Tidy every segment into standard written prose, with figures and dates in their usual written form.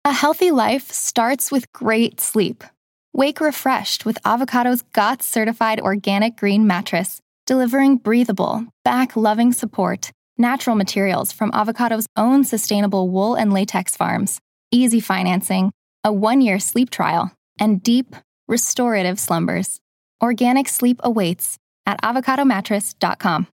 A healthy life starts with great sleep. Wake refreshed with Avocado's GOTS-certified organic green mattress, delivering breathable, back-loving support, natural materials from Avocado's own sustainable wool and latex farms, easy financing, a 1-year sleep trial, and deep, restorative slumbers. Organic sleep awaits at avocadomattress.com.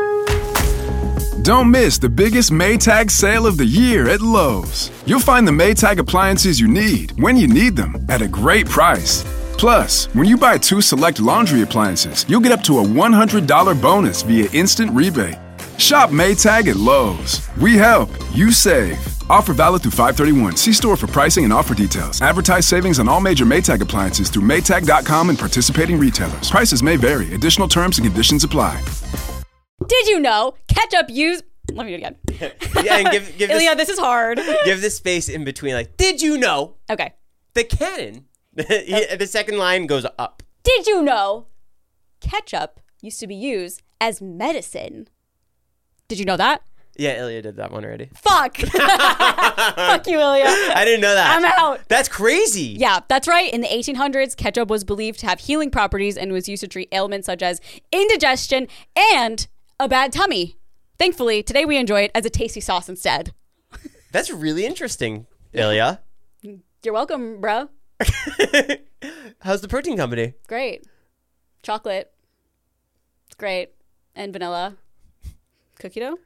Don't miss the biggest Maytag sale of the year at Lowe's. You'll find the Maytag appliances you need when you need them at a great price. Plus, when you buy 2 select laundry appliances, you'll get up to a $100 bonus via instant rebate. Shop Maytag at Lowe's. We help, you save. Offer valid through 5/31. See store for pricing and offer details. Advertise savings on all major Maytag appliances through Maytag.com and participating retailers. Prices may vary. Additional terms and conditions apply. Did you know ketchup used... Let me do it again. Yeah, and give Ilya, this is hard. Give the space in between. Like, did you know? Okay. The cannon. The second line goes up. Did you know ketchup used to be used as medicine? Did you know that? Yeah, Ilya did that one already. Fuck. Fuck you, Ilya. I didn't know that. I'm out. That's crazy. Yeah, that's right. In the 1800s, ketchup was believed to have healing properties and was used to treat ailments such as indigestion and a bad tummy. Thankfully, today we enjoy it as a tasty sauce instead. That's really interesting, Ilya. You're welcome, bro. How's the protein company? Great. Chocolate. It's great. And vanilla. Cookie dough?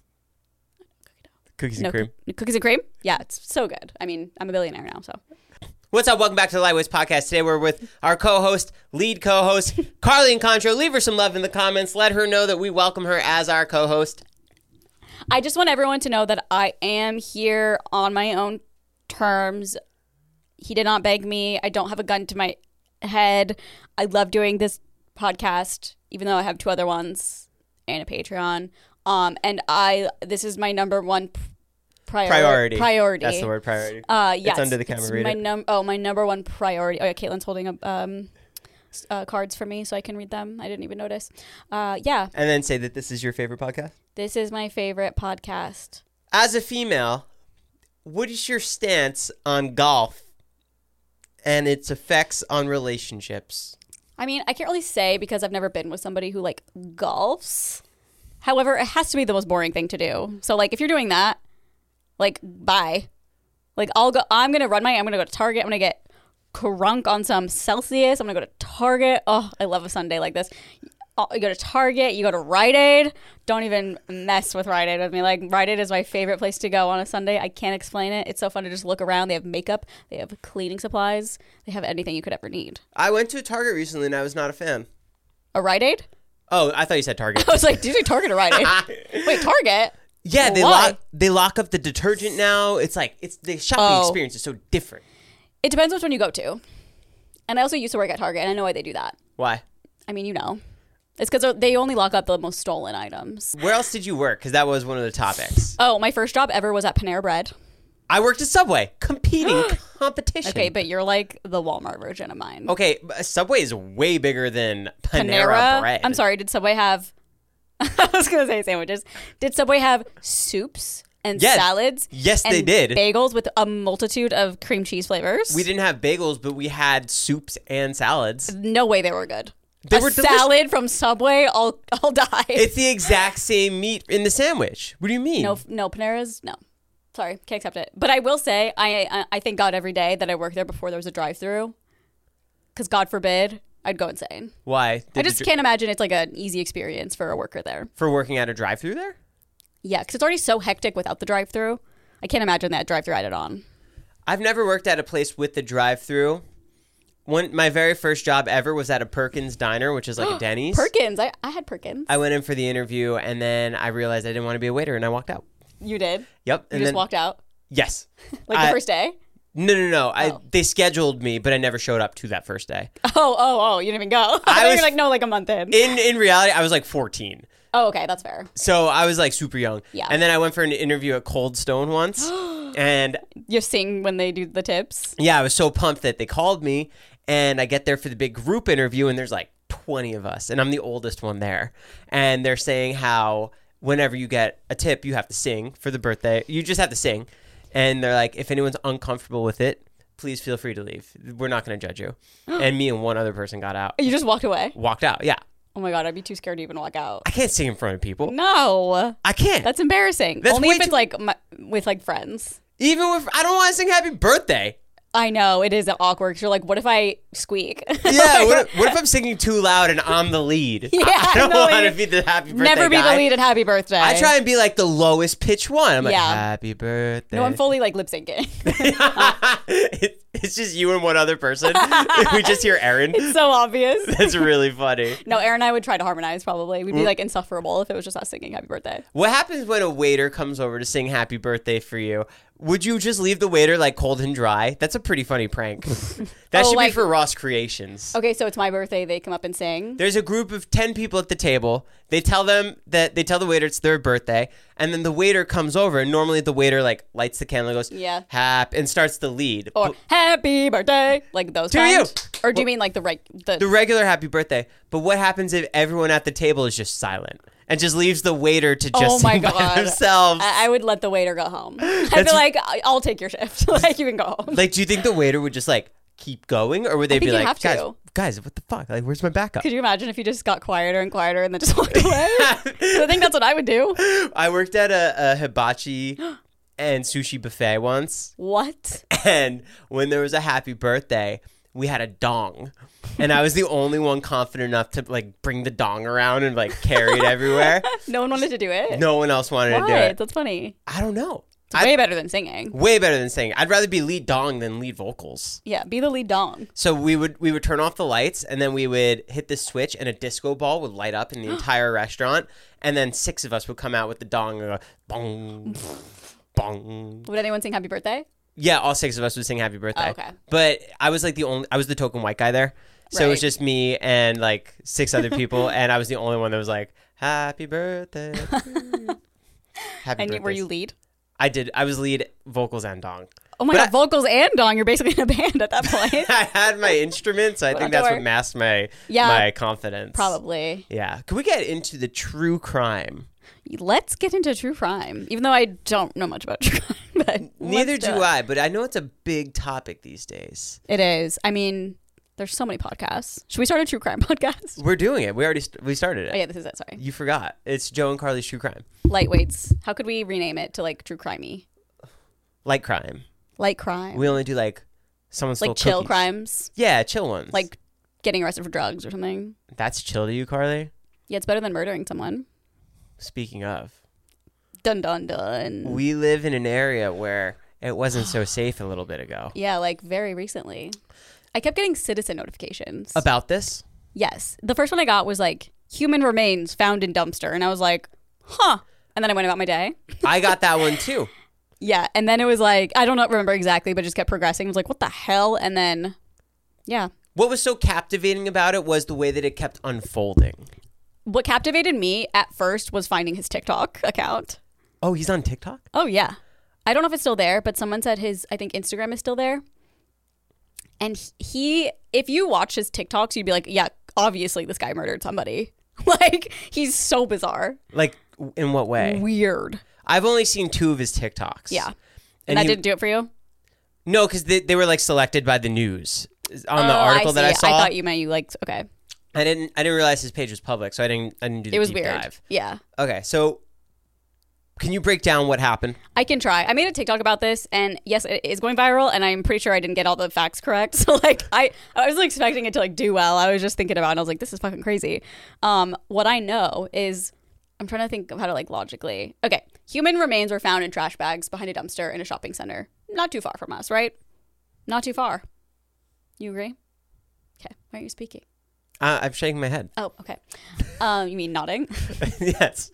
Cookies and cream. Cookies and cream? Yeah, it's so good. I mean, I'm a billionaire now, so. What's up? Welcome back to the Lightweights Podcast. Today we're with our lead co-host, Carly Incontro. Leave her some love in the comments. Let her know that we welcome her as our co-host. I just want everyone to know that I am here on my own terms. He did not beg me. I don't have a gun to my head. I love doing this podcast, even though I have 2 other ones and a Patreon. And this is my number one priority. That's the word, priority. Yes. It's under the camera. Read it. My number one priority. Oh yeah, Caitlin's holding up cards for me so I can read them. I didn't even notice. Yeah. And then say that this is your favorite podcast. This is my favorite podcast. As a female, what is your stance on golf and its effects on relationships? I mean, I can't really say because I've never been with somebody who like golfs. However, it has to be the most boring thing to do. So like if you're doing that, like bye. Like I'm going to go to Target. I'm going to get crunk on some Celsius. I'm going to go to Target. Oh, I love a Sunday like this. You go to Target, you go to Rite Aid. Don't even mess with Rite Aid with me. Like, Rite Aid is my favorite place to go on a Sunday. I can't explain it. It's so fun to just look around. They have makeup. They have cleaning supplies. They have anything you could ever need. I went to a Target recently and I was not a fan. A Rite Aid? Oh, I thought you said Target. I was like, did you say Target or Rite Aid? Wait, Target? Yeah, they lock up the detergent now. It's like, the shopping experience is so different. It depends which one you go to. And I also used to work at Target, and I know why they do that. Why? I mean, you know. It's because they only lock up the most stolen items. Where else did you work? Because that was one of the topics. Oh, my first job ever was at Panera Bread. I worked at Subway. Competing competition. Okay, but you're like the Walmart version of mine. Okay, Subway is way bigger than Panera Bread. I'm sorry, did Subway have... I was going to say sandwiches. Did Subway have soups and salads? Yes, they did. Bagels with a multitude of cream cheese flavors? We didn't have bagels, but we had soups and salads. No way they were good. They were salad from Subway, I'll die. It's the exact same meat in the sandwich. What do you mean? No, Panera's, no. Sorry, can't accept it. But I will say, I thank God every day that I worked there before there was a drive-thru. Because God forbid, I'd go insane. Why? I just can't imagine it's like an easy experience for a worker there. For working at a drive-thru there? Yeah, because it's already so hectic without the drive-thru. I can't imagine that drive-thru added on. I've never worked at a place with the drive-thru. My very first job ever was at a Perkins Diner, which is like a Denny's. Perkins. I had Perkins. I went in for the interview, and then I realized I didn't want to be a waiter, and I walked out. You did? Yep. You just walked out? Yes. Like the first day? No. They scheduled me, but I never showed up to that first day. Oh, you didn't even go. I was like, no, like a month in. In reality, I was like 14. Oh, okay, that's fair. So I was like super young. Yeah. And then I went for an interview at Cold Stone once. And you sing when they do the tips? Yeah, I was so pumped that they called me. And I get there for the big group interview, and there's like 20 of us. And I'm the oldest one there. And they're saying how whenever you get a tip, you have to sing for the birthday. You just have to sing. And they're like, if anyone's uncomfortable with it, please feel free to leave. We're not going to judge you. And me and one other person got out. You just walked away? Walked out, yeah. Oh my God, I'd be too scared to even walk out. I can't sing in front of people. No. I can't. That's embarrassing. That's Only way if it's too- like with like friends. Even if I don't want to sing happy birthday. I know, it is awkward because you're like, what if I squeak? Yeah, what if I'm singing too loud and I'm the lead? Yeah, I don't no, want to you- be the happy birthday Never be guy. the lead at happy birthday. I try and be like the lowest pitch one. I'm like, Yeah. happy birthday. No, I'm fully like lip syncing. It's just you and one other person. We just hear Aaron. It's so obvious. That's really funny. No, Aaron and I would try to harmonize probably. We'd be like insufferable if it was just us singing happy birthday. What happens when a waiter comes over to sing happy birthday for you? Would you just leave the waiter like cold and dry? That's a pretty funny prank. That should be like- for Ross Creations. Okay, so it's my birthday. They come up and sing. There's a group of 10 people at the table. They tell the waiter it's their birthday, and then the waiter comes over, and normally the waiter like lights the candle and goes, Yeah. "Hap," and starts the lead. Or happy birthday. Like those To kinds. you. Or do you mean like the The regular happy birthday. But what happens if everyone at the table is just silent and just leaves the waiter to just Oh my sing by God. themselves? I would let the waiter go home. I'd be like, I'll take your shift. Like you can go home. Like, do you think the waiter would just like keep going, or would they think be you'd like, have to. guys, what the fuck? Like, where's my backup? Could you imagine if you just got quieter and quieter and then just walked away? I think that's what I would do. I worked at a hibachi and sushi buffet once, What? and when there was a happy birthday, we had a dong, and I was the only one confident enough to like bring the dong around and like carry it everywhere. No one wanted to do it? No one else wanted to do Why? it. That's funny. I don't know. It's way better than singing. Way better than singing. I'd rather be lead dong than lead vocals. Yeah, be the lead dong. So we would turn off the lights, and then we would hit the switch, and a disco ball would light up in the entire restaurant, and then 6 of us would come out with the dong and go bong, bong. Would anyone sing happy birthday? Yeah, all 6 of us would sing happy birthday. Oh, okay. But I was like I was the token white guy there. So it was Right. just me and like 6 other people, and I was the only one that was like, happy birthday. Happy And were you birthdays. lead? I was lead vocals and dong. Oh my But God, vocals and dong. You're basically in a band at that point. I had my instrument, so I think that's what masked my confidence. Probably. Yeah. Could we get into the true crime? Let's get into true crime. Even though I don't know much about true crime. But Neither let's do it. I, but I know it's a big topic these days. It is. I mean, there's so many podcasts. Should we start a true crime podcast? We're doing it. We started it. Oh yeah, this is it. Sorry. You forgot. It's Joe and Carly's True Crime. Lightweights. How could we rename it to like true crimey? Light crime. Light crime. We only do like someone stole like chill cookies. crimes. Yeah, chill ones. Like getting arrested for drugs or something. That's chill to you, Carly? Yeah, it's better than murdering someone. Speaking of, Dun dun dun. we live in an area where it wasn't so safe a little bit ago. Yeah, like very recently. I kept getting citizen notifications. About this? Yes. The first one I got was like human remains found in dumpster. And I was like, huh. And then I went about my day. I got that one too. Yeah. And then it was like, I don't remember exactly, but just kept progressing. It was like, what the hell? And then, yeah. What was so captivating about it was the way that it kept unfolding. What captivated me at first was finding his TikTok account. Oh, he's on TikTok? Oh, yeah. I don't know if it's still there, but someone said I think Instagram is still there. And if you watch his TikToks, you'd be like, yeah, obviously this guy murdered somebody. Like, he's so bizarre. Like, in what way? Weird. I've only seen 2 of his TikToks. Yeah. And that didn't do it for you? No, because they were like selected by the news on the article that I saw. I thought you meant you liked, okay. I didn't realize his page was public, so I didn't do the It was deep weird. dive. Yeah. Okay, so can you break down what happened? I can try. I made a TikTok about this, and yes, it is going viral, and I'm pretty sure I didn't get all the facts correct. So, like, I was expecting it to, like, do well. I was just thinking about it, and I was like, this is fucking crazy. What I know is, I'm trying to think of how to, like, logically. Okay, human remains were found in trash bags behind a dumpster in a shopping center. Not too far from us, right? Not too far. You agree? Okay, why are you speaking? I'm shaking my head. Oh, okay. You mean nodding? Yes.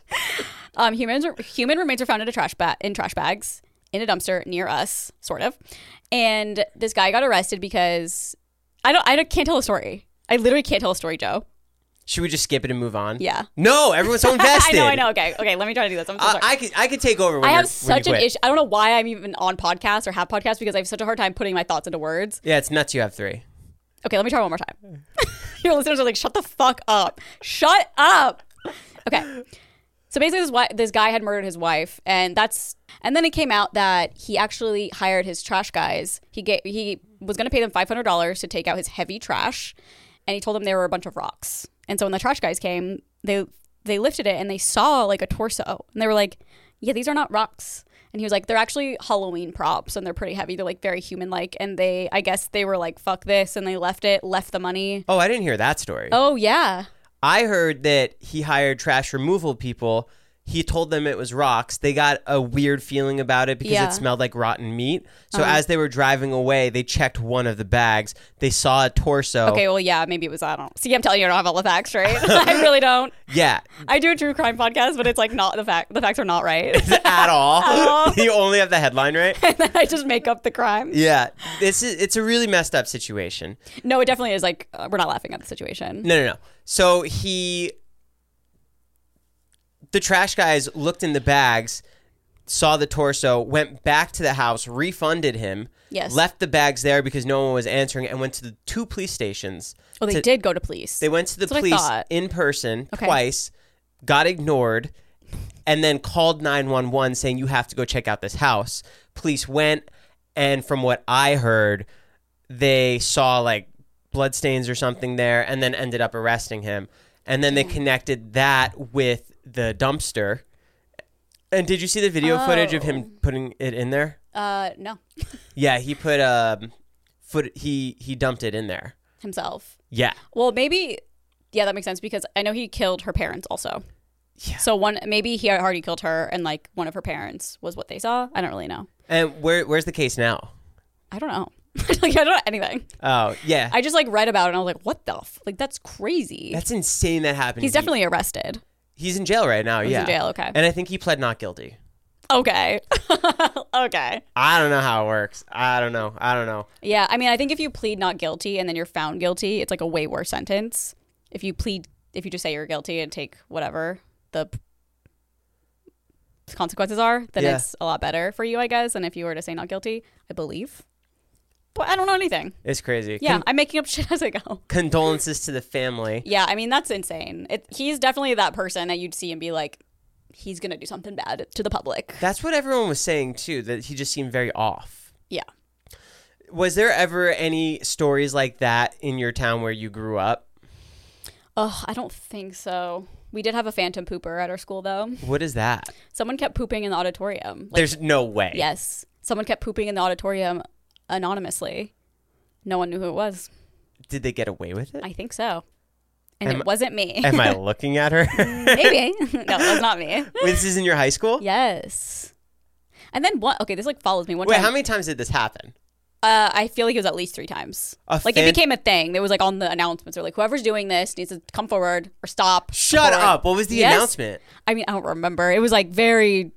Human remains were found in trash bags in a dumpster near us, sort of. And this guy got arrested because I can't tell a story. I literally can't tell a story, Joe. Should we just skip it and move on? Yeah. No, everyone's so invested. I know. Okay, let me try to do this. I'm so sorry. I could take over when I have when such you an quit. issue. I don't know why I'm even on podcasts or have podcasts because I have such a hard time putting my thoughts into words. Yeah, it's nuts you have 3. Okay, let me try one more time. Your listeners are like, shut the fuck up. Shut up. Okay. So basically, this guy had murdered his wife, and then it came out that he actually hired his trash guys. He was going to pay them $500 to take out his heavy trash, and he told them there were a bunch of rocks. And so when the trash guys came, they lifted it and they saw like a torso, and they were like, "Yeah, these are not rocks." And he was like, "They're actually Halloween props, and they're pretty heavy. They're like very human-like." And I guess they were like, "Fuck this," and they left the money. Oh, I didn't hear that story. Oh yeah. I heard that he hired trash removal people. He told them it was rocks. They got a weird feeling about it because it smelled like rotten meat. So as they were driving away, they checked one of the bags. They saw a torso. Okay, well, yeah, maybe it was, I don't know. See, I'm telling you, I don't have all the facts right. I really don't. Yeah. I do a true crime podcast, but it's like not the facts are not right. At all? You only have the headline right? And then I just make up the crime. Yeah. It's a really messed up situation. No, it definitely is. Like, we're not laughing at the situation. No. So the trash guys looked in the bags, saw the torso, went back to the house, refunded him, left the bags there because no one was answering, and went to the 2 police stations. Oh, they did go to police. They went to the police in person twice, got ignored, and then called 911 saying, "You have to go check out this house." Police went, and from what I heard, they saw like bloodstains or something there, and then ended up arresting him. And then they connected that with the dumpster. And did you see the video footage of him putting it in there? No. Yeah, he put he dumped it in there Himself. Yeah. Well, maybe that makes sense because I know he killed her parents also. Yeah. So maybe he had already killed her, and like one of her parents was what they saw. I don't really know. And where's the case now? I don't know. Like, I don't know anything. Oh, yeah. I just like read about it and I was like, what the like that's crazy. That's insane that happened. He's definitely arrested. He's in jail right now, He's in jail, okay. And I think he pled not guilty. Okay. Okay. I don't know how it works. I don't know. Yeah, I mean, I think if you plead not guilty and then you're found guilty, it's like a way worse sentence. If you just say you're guilty and take whatever the consequences are, then it's a lot better for you, I guess, than if you were to say not guilty, I believe. But I don't know anything. It's crazy. Yeah, I'm making up shit as I go. Condolences to the family. Yeah, I mean, that's insane. He's definitely that person that you'd see and be like, he's going to do something bad to the public. That's what everyone was saying, too, that he just seemed very off. Yeah. Was there ever any stories like that in your town where you grew up? Oh, I don't think so. We did have a phantom pooper at our school, though. What is that? Someone kept pooping in the auditorium. Like, there's no way. Yes. Someone kept pooping in the auditorium anonymously. No one knew who it was. Did they get away with it? I think so. And it wasn't me. Am I looking at her? Maybe. No, that's not me. Wait, this is in your high school? Yes. And then what? Okay, this like follows me one time. Wait, how many times did this happen? I feel like it was at least 3 times. It became a thing. There was like on the announcements, they're like, whoever's doing this needs to come forward or stop. Shut up. What was the announcement? I mean, I don't remember. It was like very,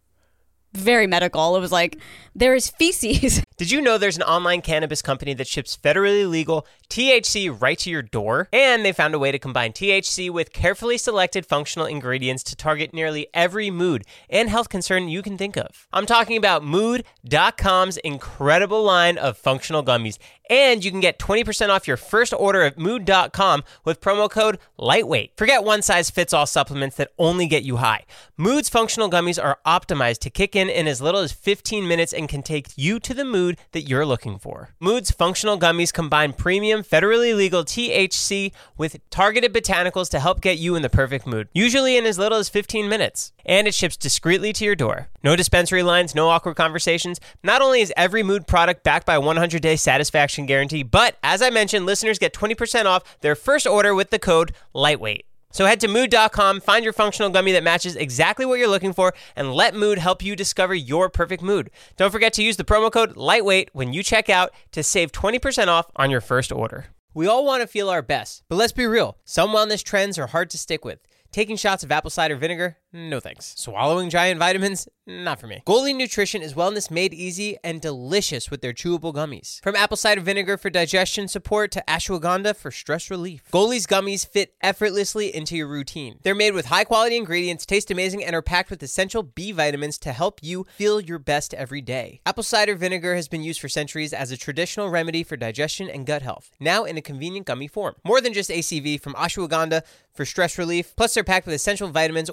very medical. It was like, there is feces. Did you know there's an online cannabis company that ships federally legal THC right to your door? And they found a way to combine THC with carefully selected functional ingredients to target nearly every mood and health concern you can think of. I'm talking about Mood.com's incredible line of functional gummies. And you can get 20% off your first order at Mood.com with promo code LIGHTWEIGHT. Forget one-size-fits-all supplements that only get you high. Mood's functional gummies are optimized to kick in as little as 15 minutes and can take you to the mood that you're looking for. Mood's functional gummies combine premium, federally legal THC with targeted botanicals to help get you in the perfect mood, usually in as little as 15 minutes. And it ships discreetly to your door. No dispensary lines, no awkward conversations. Not only is every Mood product backed by a 100-day satisfaction guarantee, but as I mentioned, listeners get 20% off their first order with the code LIGHTWEIGHT. So head to Mood.com, find your functional gummy that matches exactly what you're looking for, and let Mood help you discover your perfect mood. Don't forget to use the promo code LIGHTWEIGHT when you check out to save 20% off on your first order. We all want to feel our best, but let's be real. Some wellness trends are hard to stick with. Taking shots of apple cider vinegar? No thanks. Swallowing giant vitamins? Not for me. Goalie Nutrition is wellness made easy and delicious with their chewable gummies. From apple cider vinegar for digestion support to ashwagandha for stress relief, Goalie's gummies fit effortlessly into your routine. They're made with high-quality ingredients, taste amazing, and are packed with essential B vitamins to help you feel your best every day. Apple cider vinegar has been used for centuries as a traditional remedy for digestion and gut health, now in a convenient gummy form. More than just ACV, from ashwagandha for stress relief, plus they're packed with essential vitamins, organic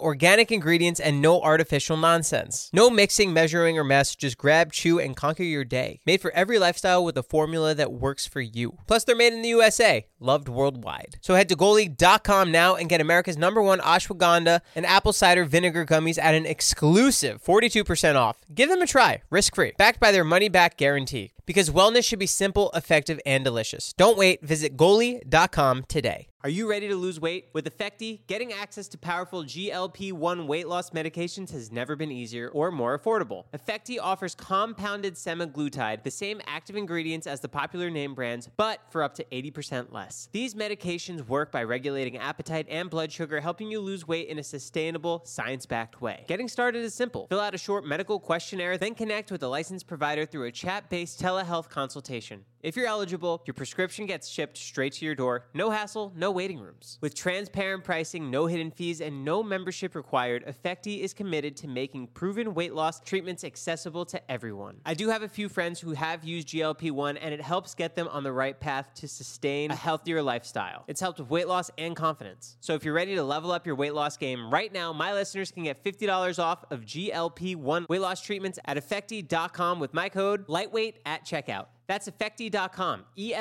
organic ingredients, and no artificial nonsense. No mixing, measuring, or mess. Just grab, chew, and conquer your day. Made for every lifestyle with a formula that works for you. Plus, they're made in the USA, loved worldwide. So head to Goli.com now and get America's #1 ashwagandha and apple cider vinegar gummies at an exclusive 42% off. Give them a try, risk-free, backed by their money-back guarantee. Because wellness should be simple, effective, and delicious. Don't wait. Visit Goli.com today. Are you ready to lose weight? With Effecti, getting access to powerful GLP-1 weight loss medications has never been easier or more affordable. Effecti offers compounded semaglutide, the same active ingredients as the popular name brands, but for up to 80% less. These medications work by regulating appetite and blood sugar, helping you lose weight in a sustainable, science-backed way. Getting started is simple. Fill out a short medical questionnaire, then connect with a licensed provider through a chat-based telehealth consultation. If you're eligible, your prescription gets shipped straight to your door. No hassle, no waiting rooms. With transparent pricing, no hidden fees, and no membership required, Effecti is committed to making proven weight loss treatments accessible to everyone. I do have a few friends who have used GLP-1, and it helps get them on the right path to sustain a healthier lifestyle. It's helped with weight loss and confidence. So if you're ready to level up your weight loss game right now, my listeners can get $50 off of GLP-1 weight loss treatments at Effecti.com with my code LIGHTWEIGHT at checkout. That's Effecti.com,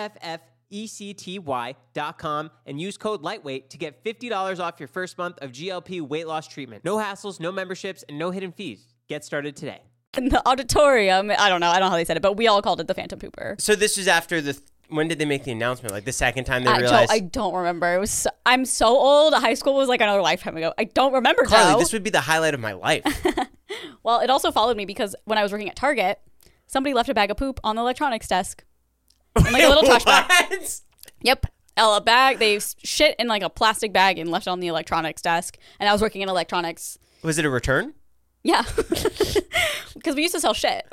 EFFECTY.com, and use code LIGHTWEIGHT to get $50 off your first month of GLP weight loss treatment. No hassles, no memberships, and no hidden fees. Get started today. In the auditorium, I don't know how they said it, but we all called it the Phantom Pooper. So this was after when did they make the announcement? Like the second time they realized? I don't remember. I'm so old. High school was like another lifetime ago. I don't remember, Carly, Joe. this would be the highlight of my life. Well, it also followed me because when I was working at Target, somebody left a bag of poop on the electronics desk. In like a little trash bag. Yep. A bag. They shit in like a plastic bag and left it on the electronics desk. And I was working in electronics. Was it a return? Yeah. Because we used to sell shit.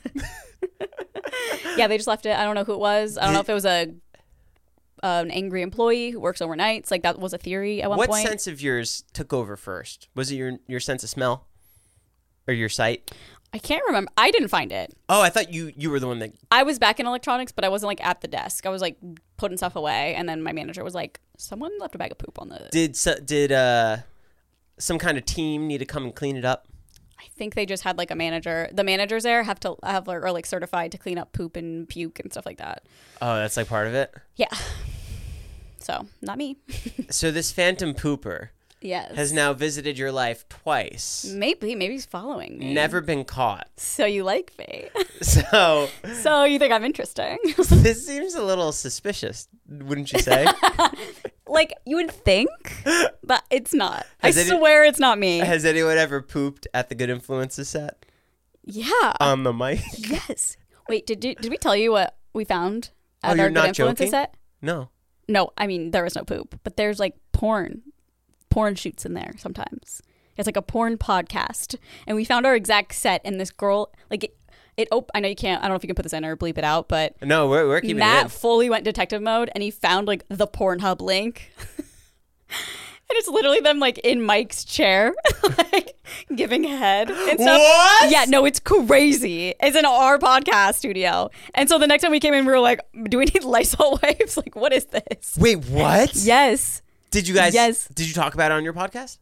Yeah, they just left it. I don't know who it was. I don't know if it was an angry employee who works overnights. Like that was a theory at one point. What sense of yours took over first? Was it your sense of smell? Or your sight? I can't remember. I didn't find it. Oh, I thought you were the one that... I was back in electronics, but I wasn't like at the desk. I was like putting stuff away, and then my manager was like, "Someone left a bag of poop on the." Did some kind of team need to come and clean it up? I think they just had like a manager. The managers there have to have are like certified to clean up poop and puke and stuff like that. Oh, that's like part of it. Yeah. So not me. So this Phantom Pooper. Yes. Has now visited your life twice. Maybe he's following me. Never been caught. So you like me. So you think I'm interesting. This seems a little suspicious, wouldn't you say? Like, you would think, but it's not. I swear it's not me. Has anyone ever pooped at the Good Influences set? Yeah. On the mic? Yes. Wait, did we tell you what we found at our Good not Influences joking? set? No. No, I mean, there was no poop, but there's like porn shoots in there sometimes. It's like a porn podcast. And we found our exact set, and this girl, like, I know you can't, I don't know if you can put this in or bleep it out, but no, we're keeping Matt it in. fully went detective mode, and he found like the Pornhub link. And it's literally them like in Mike's chair, like giving head and stuff. What? Yeah, no, it's crazy. It's in our podcast studio. And so the next time we came in, we were like, do we need Lysol wipes? Like, what is this? Wait, what? Yes. Did you guys? Yes. Did you talk about it on your podcast?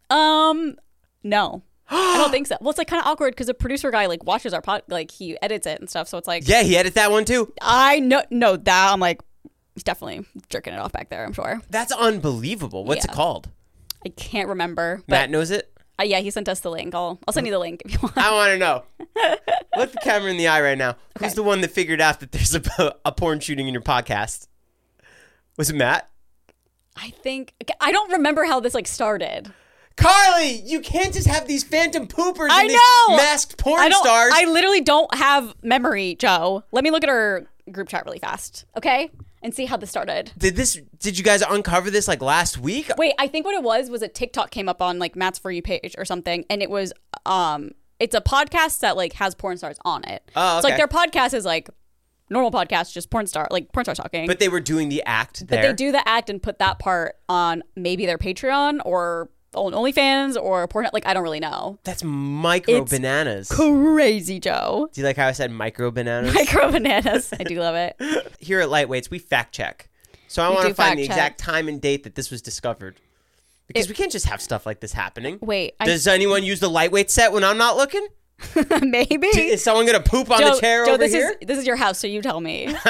No. I don't think so. Well, it's like kind of awkward because the producer guy like watches our pod, like he edits it and stuff. So it's like, Yeah, he edits that one too. I know that. I'm like, he's definitely jerking it off back there, I'm sure. That's unbelievable. What's it Yeah. called? I can't remember. But Matt knows it? yeah, he sent us the link. I'll send you the link if you want. I want to know. Look the camera in the eye right now. Okay. Who's the one that figured out that there's a porn shooting in your podcast? Was it Matt? I think I don't remember how this like started. Carly, you can't just have these phantom poopers I and know! these masked porn stars. I literally don't have memory, Joe. Let me look at our group chat really fast, okay? And see how this started. Did you guys uncover this like last week? Wait, I think what it was a TikTok came up on like Matt's For You page or something, and it was it's a podcast that like has porn stars on it. Oh, okay. So like their podcast is like normal podcast, just porn stars talking. But they were doing the act there. But they do the act and put that part on maybe their Patreon or OnlyFans or Pornhub. Like, I don't really know. That's micro It's bananas. Crazy, Joe. Do you like how I said micro bananas? Micro bananas. I do love it. Here at Lightweights, we fact check. So I We want to do find fact the check. exact time and date that this was discovered. Because we can't just have stuff like this happening. Wait. Does anyone use the lightweight set when I'm not looking? Maybe. Is someone going to poop on the chair over here? This is your house, so you tell me. I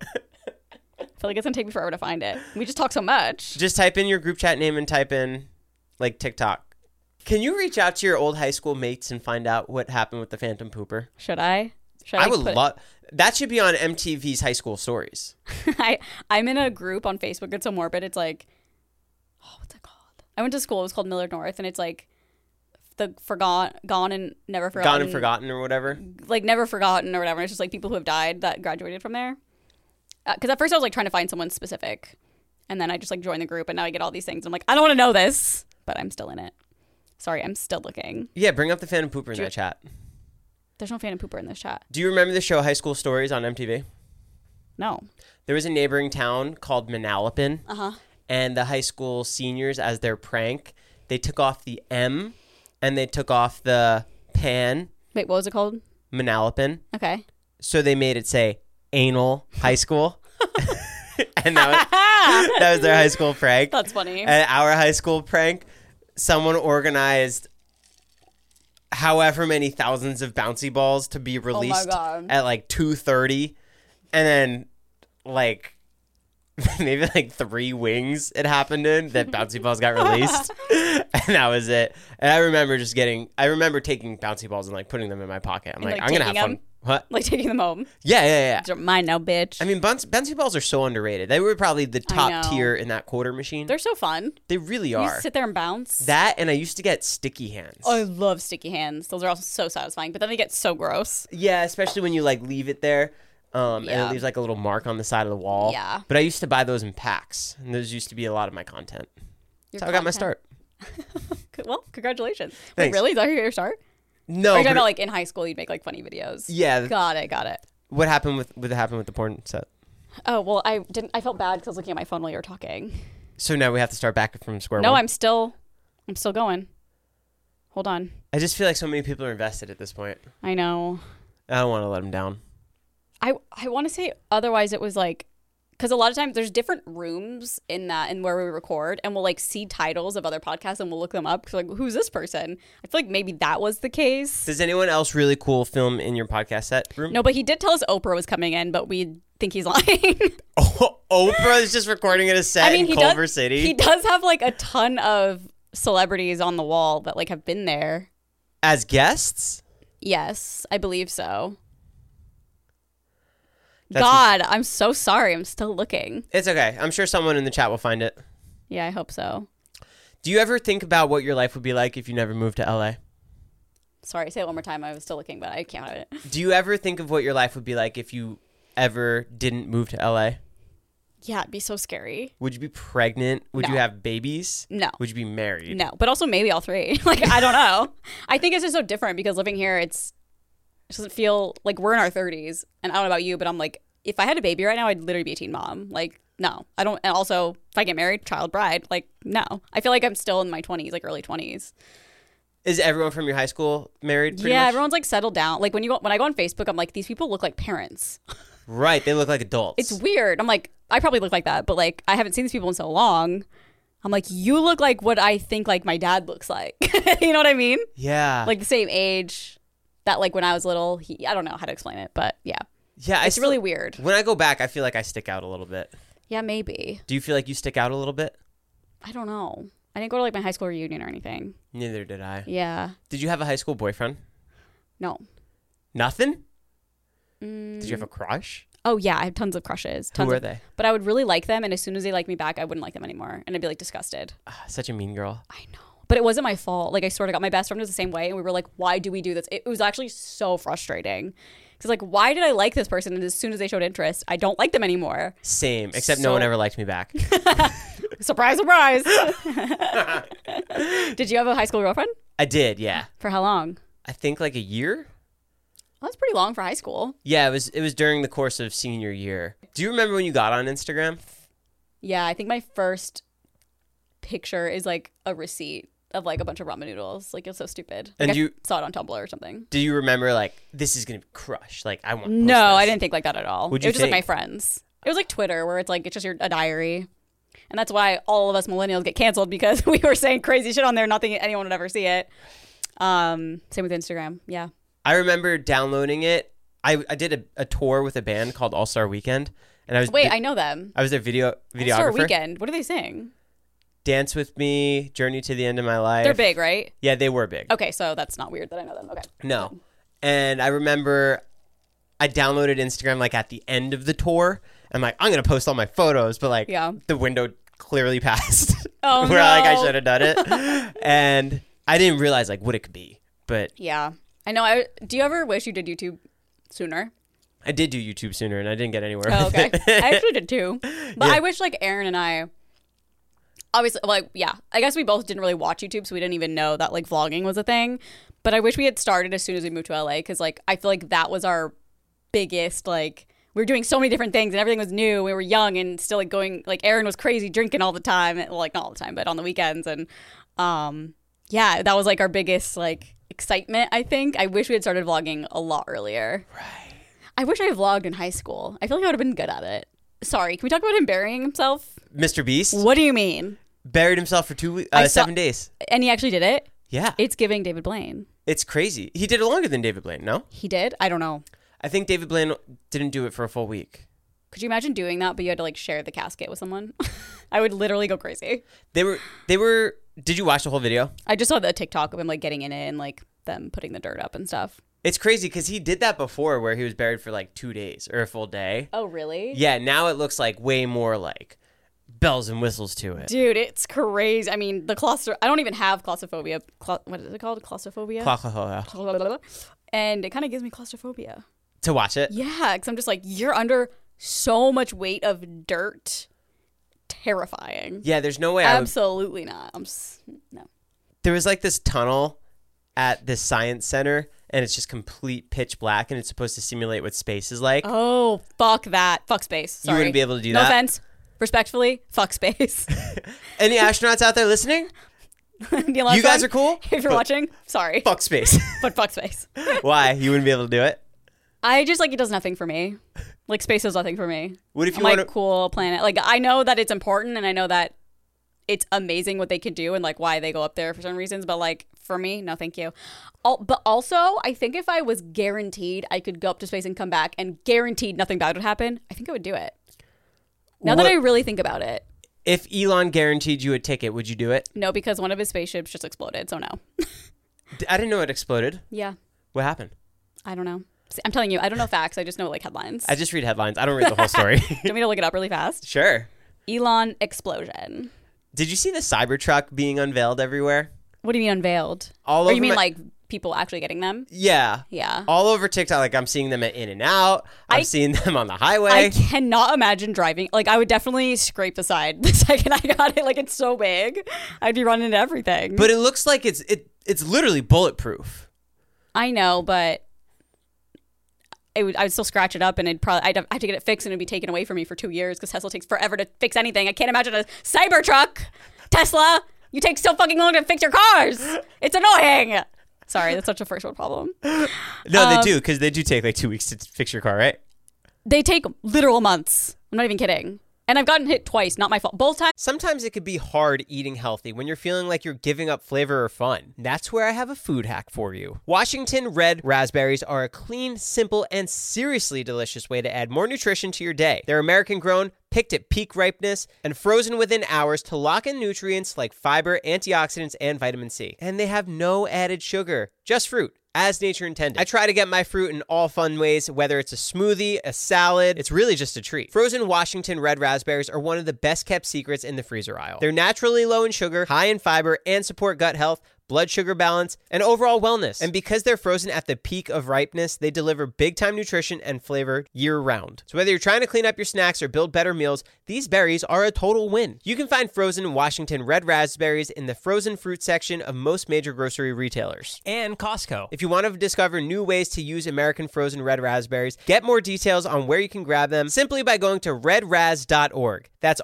feel like it's going to take me forever to find it. We just talk so much. Just type in your group chat name and type in, like, TikTok. Can you reach out to your old high school mates and find out what happened with the Phantom Pooper? Should I? I would love... That should be on MTV's High School Stories. I'm in a group on Facebook. It's so morbid. It's like... Oh, what's it called? I went to school. It was called Millard North, and it's like the gone and never forgotten. Gone and forgotten or whatever. Like never forgotten or whatever. It's just like people who have died that graduated from there. Because at first I was like trying to find someone specific, and then I just like joined the group, and now I get all these things. I'm like, I don't want to know this, but I'm still in it. Sorry, I'm still looking. Yeah, bring up the Phantom Pooper in that chat. There's no Phantom Pooper in this chat. Do you remember the show High School Stories on MTV? No. There was a neighboring town called Manalapan. Uh-huh. And the high school seniors, as their prank, they took off the M and they took off the pan. Wait, what was it called? Manalapan. Okay. So they made it say Anal High School. And that was their high school prank. That's funny. And our high school prank, someone organized however many thousands of bouncy balls to be released at like 2:30. And then like... maybe like 3 wings it happened in that bouncy balls got released. And that was it. And I remember taking bouncy balls and like putting them in my pocket. I'm like I'm gonna have fun. What? Like taking them home. Yeah. Mine now, bitch. I mean, bouncy balls are so underrated. They were probably the top tier in that quarter machine. They're so fun. They really You are. just sit there and bounce. That, and I used to get sticky hands. Oh, I love sticky hands. Those are also so satisfying, but then they get so gross. Yeah, especially when you like leave it there. And it leaves like a little mark on the side of the wall. Yeah. But I used to buy those in packs, and those used to be a lot of my content. That's how I got my start. Well, congratulations. Wait, Thanks. really? Is that your start? No. Or you're talking about like in high school, you'd make like funny videos. Yeah. Got it. What happened with the porn set? Oh, well, I felt bad because I was looking at my phone while you were talking. So now we have to start back from square one? No, I'm still going. Hold on. I just feel like so many people are invested at this point. I know. I don't want to let them down. I want to say otherwise it was like, because a lot of times there's different rooms in where we record, and we'll like see titles of other podcasts and we'll look them up. Cause like, who's this person? I feel like maybe that was the case. Does anyone else really cool film in your podcast set room? No, but he did tell us Oprah was coming in, but we think he's lying. Oh, Oprah is just recording at a set in Culver City. He does have like a ton of celebrities on the wall that like have been there. As guests? Yes, I believe so. God, I'm so sorry. I'm still looking. It's okay. I'm sure someone in the chat will find it. Yeah, I hope so. Do you ever think about what your life would be like if you never moved to LA? Sorry, say it one more time. I was still looking, but I can't have it. Do you ever think of what your life would be like if you ever didn't move to LA? Yeah, it'd be so scary. Would you be pregnant? Would you have babies? No. Would you be married? No, but also maybe all 3. Like, I don't know. I think it's just so different because living here, it doesn't feel like we're in our 30s. And I don't know about you, but I'm like, if I had a baby right now, I'd literally be a teen mom. Like, no, I don't. And also, if I get married, child bride, like, no. I feel like I'm still in my 20s, like early 20s. Is everyone from your high school married? Pretty much? Everyone's like settled down. Like when I go on Facebook, I'm like, these people look like parents. Right, they look like adults. It's weird. I'm like, I probably look like that, but like, I haven't seen these people in so long. I'm like, you look like what I think like my dad looks like. You know what I mean? Yeah. Like the same age that like when I was little, I don't know how to explain it, but yeah. Yeah, it's really weird. When I go back, I feel like I stick out a little bit. Yeah, maybe. Do you feel like you stick out a little bit? I don't know. I didn't go to like my high school reunion or anything. Neither did I. Yeah. Did you have a high school boyfriend? No. Nothing? Did you have a crush? Oh yeah, I have tons of crushes. Who were they? But I would really like them, and as soon as they liked me back, I wouldn't like them anymore, and I'd be like disgusted. Such a mean girl. I know. But it wasn't my fault. Like I sort of got my best friend was the same way, and we were like, why do we do this? It was actually so frustrating. Because like, why did I like this person? And as soon as they showed interest, I don't like them anymore. Same, except no one ever liked me back. Surprise, surprise. Did you have a high school girlfriend? I did, yeah. For how long? I think like a year. Well, that's pretty long for high school. Yeah, it was during the course of senior year. Do you remember when you got on Instagram? Yeah, I think my first picture is like a receipt of like a bunch of ramen noodles. Like it's so stupid. Like, And you saw it on Tumblr or something. Do you remember like this is gonna be crushed? Like I want. To post No, this. I didn't think like that at all. What'd It you was just like think? my friends. It was like Twitter where it's like it's just a diary. And that's why all of us millennials get canceled, because we were saying crazy shit on there, not thinking anyone would ever see it. Same with Instagram. Yeah. I remember downloading it. I did a tour with a band called All Star Weekend. And I know them. I was their videographer. All Star Weekend. What do they sing? Dance With Me, Journey to the End of My Life. They're big, right? Yeah, they were big. Okay, so that's not weird that I know them. Okay. No. And I remember I downloaded Instagram like at the end of the tour. I'm like, I'm going to post all my photos, but like the window clearly passed. Oh, where no. like I should have done it. And I didn't realize like what it could be. But yeah. I know. Do you ever wish you did YouTube sooner? I did do YouTube sooner and I didn't get anywhere. Oh, with okay. it. I actually did too. But I wish like Aaron and I, obviously, like, yeah, I guess we both didn't really watch YouTube, so we didn't even know that like vlogging was a thing. But I wish we had started as soon as we moved to LA, because like I feel like that was our biggest, like, we were doing so many different things and everything was new. We were young and still like going, like Aaron was crazy drinking all the time. Well, like not all the time, but on the weekends. And yeah, that was like our biggest like excitement, I think. I wish we had started vlogging a lot earlier. Right. I wish I had vlogged in high school. I feel like I would have been good at it. Sorry, can we talk about him burying himself? Mr. Beast What do you mean? buried himself for 7 days. And he actually did it? Yeah. It's giving David Blaine. It's crazy. He did it longer than David Blaine, no? He did? I don't know. I think David Blaine didn't do it for a full week. Could you imagine doing that, but you had to like share the casket with someone? I would literally go crazy. They were. Did you watch the whole video? I just saw the TikTok of him like getting in it and like them putting the dirt up and stuff. It's crazy because he did that before where he was buried for like 2 days or a full day. Oh, really? Yeah, now it looks like way more like bells and whistles to it. Dude, it's crazy. I mean, I don't even have claustrophobia. What is it called? Claustrophobia? And it kind of gives me claustrophobia. To watch it? Yeah, because I'm just like, you're under so much weight of dirt. Terrifying. Yeah, there's no way Absolutely not. No. There was like this tunnel at this science center and it's just complete pitch black and it's supposed to simulate what space is like. Oh, fuck that. Fuck space. Sorry. You wouldn't be able to do no that? No offense. Respectfully, fuck space. Any astronauts out there listening? Neil You guys are cool? If you're watching, sorry. Fuck space. But fuck space. Why? You wouldn't be able to do it? I just like, it does nothing for me. Like, space does nothing for me. What if you want like cool planet? Like, I know that it's important and I know that it's amazing what they can do and like why they go up there for some reasons, but like for me, no thank you. But also, I think if I was guaranteed I could go up to space and come back and guaranteed nothing bad would happen, I think I would do it. Now that I really think about it. If Elon guaranteed you a ticket, would you do it? No, because one of his spaceships just exploded, so no. I didn't know it exploded. Yeah. What happened? I don't know. I'm telling you, I don't know facts. I just know like headlines. I just read headlines. I don't read the whole story. Do you want me to look it up really fast? Sure. Elon explosion. Did you see the Cybertruck being unveiled everywhere? What do you mean unveiled? All or over you mean like people actually getting them? Yeah. Yeah. All over TikTok. Like I'm seeing them at In-N-Out. I'm seeing them on the highway. I cannot imagine driving. Like I would definitely scrape the side the second I got it. Like it's so big. I'd be running into everything. But it looks like it's literally bulletproof. I know, but I would still scratch it up and I'd have to get it fixed and it'd be taken away from me for 2 years because Tesla takes forever to fix anything. I can't imagine a Cybertruck. Tesla, you take so fucking long to fix your cars. It's annoying. Sorry, that's such a first world problem. No, they do, because they do take like 2 weeks to fix your car, right? They take literal months. I'm not even kidding. And I've gotten hit twice, not my fault. Both times. Sometimes it could be hard eating healthy when you're feeling like you're giving up flavor or fun. That's where I have a food hack for you. Washington Red Raspberries are a clean, simple, and seriously delicious way to add more nutrition to your day. They're American grown, picked at peak ripeness, and frozen within hours to lock in nutrients like fiber, antioxidants, and vitamin C. And they have no added sugar, just fruit. As nature intended. I try to get my fruit in all fun ways, whether it's a smoothie, a salad, it's really just a treat. Frozen Washington Red Raspberries are one of the best kept secrets in the freezer aisle. They're naturally low in sugar, high in fiber, and support gut health, blood sugar balance, and overall wellness. And because they're frozen at the peak of ripeness, they deliver big-time nutrition and flavor year-round. So whether you're trying to clean up your snacks or build better meals, these berries are a total win. You can find frozen Washington Red Raspberries in the frozen fruit section of most major grocery retailers. And Costco. If you want to discover new ways to use American frozen red raspberries, get more details on where you can grab them simply by going to redraz.org. That's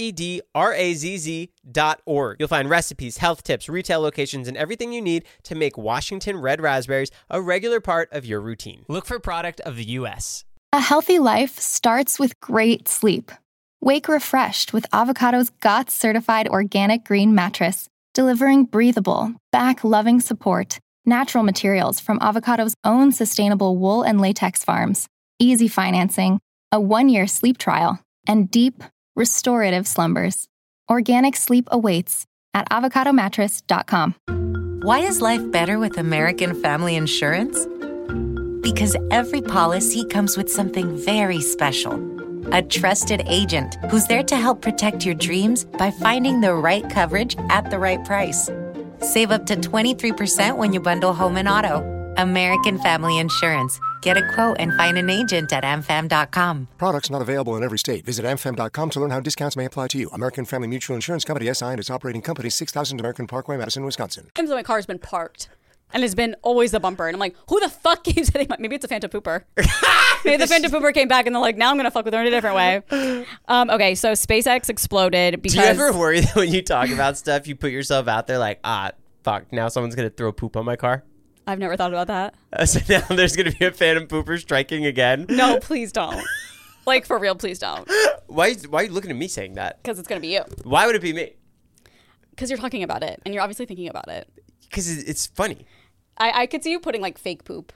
redrazz.org. You'll find recipes, health tips, retail locations, and everything you need to make Washington Red Raspberries a regular part of your routine. Look for product of the U.S. A healthy life starts with great sleep. Wake refreshed with Avocado's GOTS certified organic green mattress, delivering breathable, back-loving support, natural materials from Avocado's own sustainable wool and latex farms, easy financing, a 1-year sleep trial, and deep, restorative slumbers. Organic sleep awaits at avocadomattress.com. Why is life better with American Family Insurance? Because every policy comes with something very special. A trusted agent who's there to help protect your dreams by finding the right coverage at the right price. Save up to 23% when you bundle home and auto. American Family Insurance. Get a quote and find an agent at amfam.com. Products not available in every state. Visit amfam.com to learn how discounts may apply to you. American Family Mutual Insurance Company, SI, and its operating company, 6000 American Parkway, Madison, Wisconsin. Sometimes my car's been parked. And it's been always the bumper. And I'm like, who the fuck keeps hitting my... Maybe it's a Phantom Pooper. Maybe the Phantom Pooper came back and they're like, now I'm going to fuck with her in a different way. Okay, so SpaceX exploded because... Do you ever worry that when you talk about stuff, you put yourself out there like, fuck, now someone's going to throw poop on my car? I've never thought about that. So now there's going to be a Phantom Pooper striking again? No, please don't. Like, for real, please don't. Why are you looking at me saying that? Because it's going to be you. Why would it be me? Because you're talking about it. And you're obviously thinking about it. Because it's funny. I could see you putting, like, fake poop.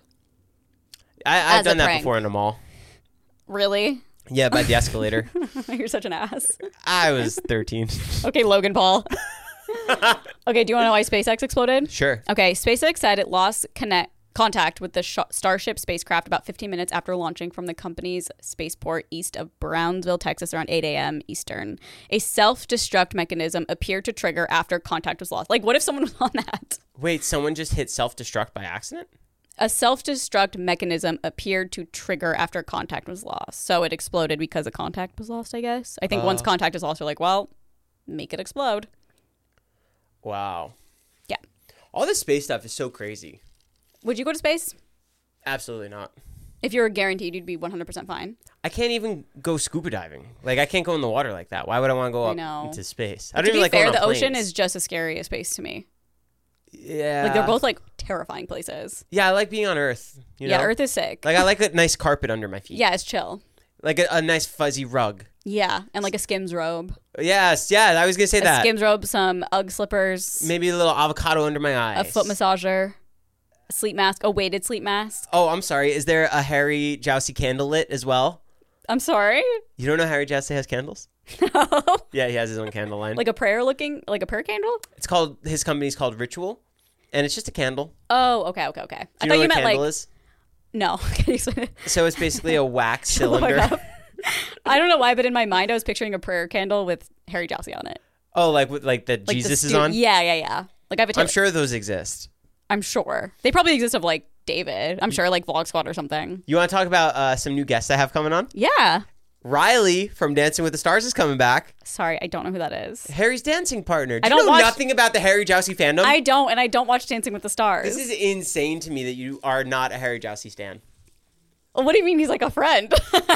I've done that before in a mall. Really? Yeah, by the escalator. You're such an ass. I was 13. Okay, Logan Paul. Okay, do you want to know why SpaceX exploded? Sure. Okay, SpaceX said it lost contact with the Starship spacecraft about 15 minutes after launching from the company's spaceport east of Brownsville, Texas, around 8 a.m. Eastern. A self-destruct mechanism appeared to trigger after contact was lost. Like, what if someone was on that? Wait, someone just hit self-destruct by accident? A self-destruct mechanism appeared to trigger after contact was lost. So it exploded because a contact was lost, I guess. I think once contact is lost, you're like, well, make it explode. Wow. Yeah. All this space stuff is so crazy. Would you go to space? Absolutely not. If you were guaranteed, you'd be 100% fine. I can't even go scuba diving. Like, I can't go in the water like that. Why would I want to go up into space? I don't even like going on the ocean planes. is just as scary as space to me. Yeah. Like, they're both, like, terrifying places. Yeah, I like being on Earth. You know? Earth is sick. Like, I like a nice carpet under my feet. Yeah, it's chill. Like a nice fuzzy rug. Yeah, and like a Skims robe. Yes, yeah, I was going to say that. A Skims robe, some Ugg slippers. Maybe a little avocado under my eyes. A foot massager. A sleep mask. A weighted sleep mask. Oh, I'm sorry. Is there a Harry Jowsey candle lit as well? I'm sorry? You don't know Harry Jowsey has candles? No. Yeah, he has his own candle line. Like a prayer candle? His company's called Ritual, and it's just a candle. Oh, okay. Do you know what a candle is? No. Can you explain it? So it's basically a wax cylinder. I don't know why, but in my mind I was picturing a prayer candle with Harry Jowsey on it. Oh, like that like Jesus is on? Yeah. Like I have a I'm sure those exist. I'm sure. They probably exist of like David. I'm sure like Vlog Squad or something. You want to talk about some new guests I have coming on? Yeah. Riley from Dancing with the Stars is coming back. Sorry, I don't know who that is. Harry's dancing partner. Do you you know nothing about the Harry Jowsey fandom? I don't, and I don't watch Dancing with the Stars. This is insane to me that you are not a Harry Jowsey stan. Well, what do you mean he's like a friend?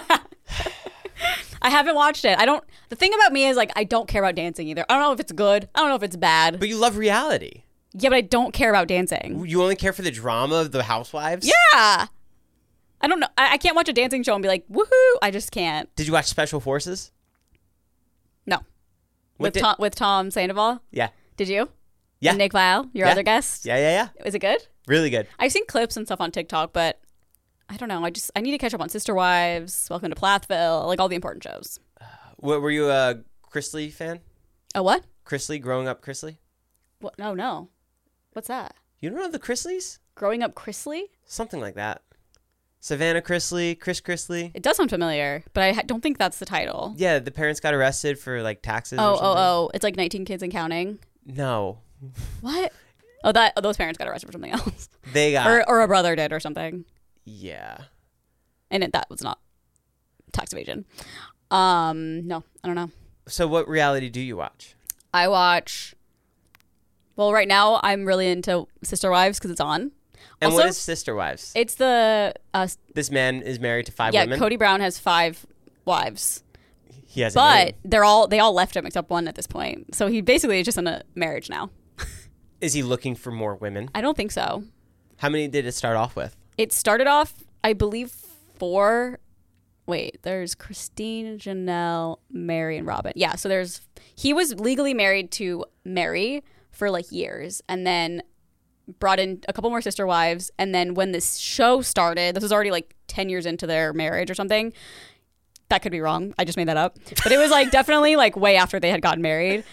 I haven't watched it. The thing about me is like I don't care about dancing either. I don't know if it's good. I don't know if it's bad. But you love reality. Yeah, but I don't care about dancing. You only care for the drama of the housewives? Yeah. I don't know. I can't watch a dancing show and be like, woohoo. I just can't. Did you watch Special Forces? No. With Tom Sandoval? Yeah. Did you? Yeah. And Nick Viall, your other guest? Yeah. Is it good? Really good. I've seen clips and stuff on TikTok, but I don't know. I need to catch up on Sister Wives, Welcome to Plathville, like all the important shows. Were you a Chrisley fan? A what? Chrisley, growing up Chrisley? What? No. What's that? You don't know the Chrisleys? Growing up Chrisley? Something like that. Savannah Chrisley, Chris Chrisley. It does sound familiar, but I don't think that's the title. Yeah, the parents got arrested for like taxes or something. Oh. It's like 19 Kids and Counting. No. What? Those parents got arrested for something else. They got... Or a brother did or something. Yeah. And that was not tax evasion. No, I don't know. So what reality do you watch? I watch... Well, right now I'm really into Sister Wives because it's on. And Also, what is Sister Wives? It's the... This man is married to 5 women? Yeah, Cody Brown has 5 wives. He has But they all left him except one at this point. So he basically is just in a marriage now. Is he looking for more women? I don't think so. How many did it start off with? It started off, I believe, 4, there's Christine, Janelle, Mary, and Robin. Yeah, so he was legally married to Mary for like years, and then brought in a couple more sister wives, and then when this show started, this was already like 10 years into their marriage or something. That could be wrong. I just made that up. But it was like definitely like way after they had gotten married.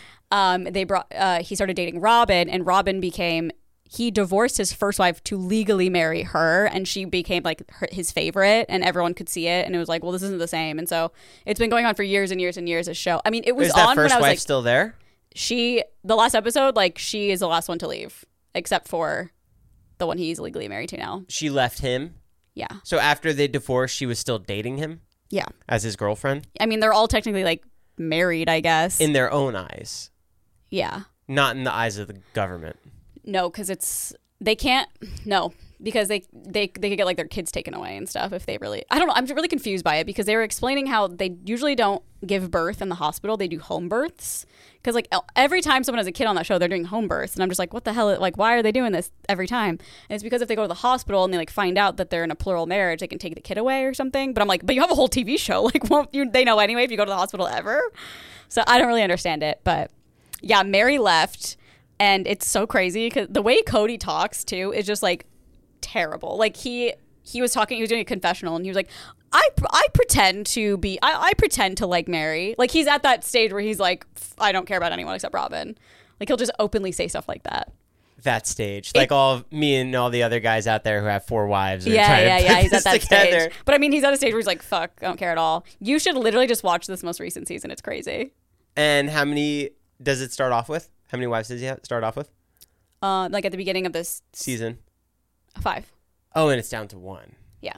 He started dating Robin, and Robin he divorced his first wife to legally marry her, and she became like his favorite, and everyone could see it, and it was like, well, this isn't the same. And so it's been going on for years and years and years, this show. I mean, it was Is that on first when I was wife like, still there? the last episode, like she is the last one to leave, except for the one he's legally married to now. She left him? Yeah. So after they divorced, she was still dating him? Yeah. As his girlfriend? I mean, they're all technically like married, I guess. In their own eyes. Yeah. Not in the eyes of the government. No, because they can't, because they could get like their kids taken away and stuff if they really, I don't know, I'm really confused by it, because they were explaining how they usually don't give birth in the hospital, they do home births, because like every time someone has a kid on that show, they're doing home births, and I'm just like, what the hell, like why are they doing this every time? And it's because if they go to the hospital and they like find out that they're in a plural marriage, they can take the kid away or something. But I'm like, but you have a whole TV show, like they know anyway if you go to the hospital ever? So I don't really understand it. But yeah, Mary left, and it's so crazy because the way Cody talks too is just like terrible. Like he was doing a confessional, and he was like, I pretend to like Mary. Like he's at that stage where he's like, I don't care about anyone except Robin. Like he'll just openly say stuff like that. That stage, like me and all the other guys out there who have 4 wives. Yeah. He's at that together. stage. But I mean, he's at a stage where he's like, fuck, I don't care at all. You should literally just watch this most recent season. It's crazy. And how many does it start off with? How many wives does he start off with? Like at the beginning of this season. 5. Oh, and it's down to 1. Yeah.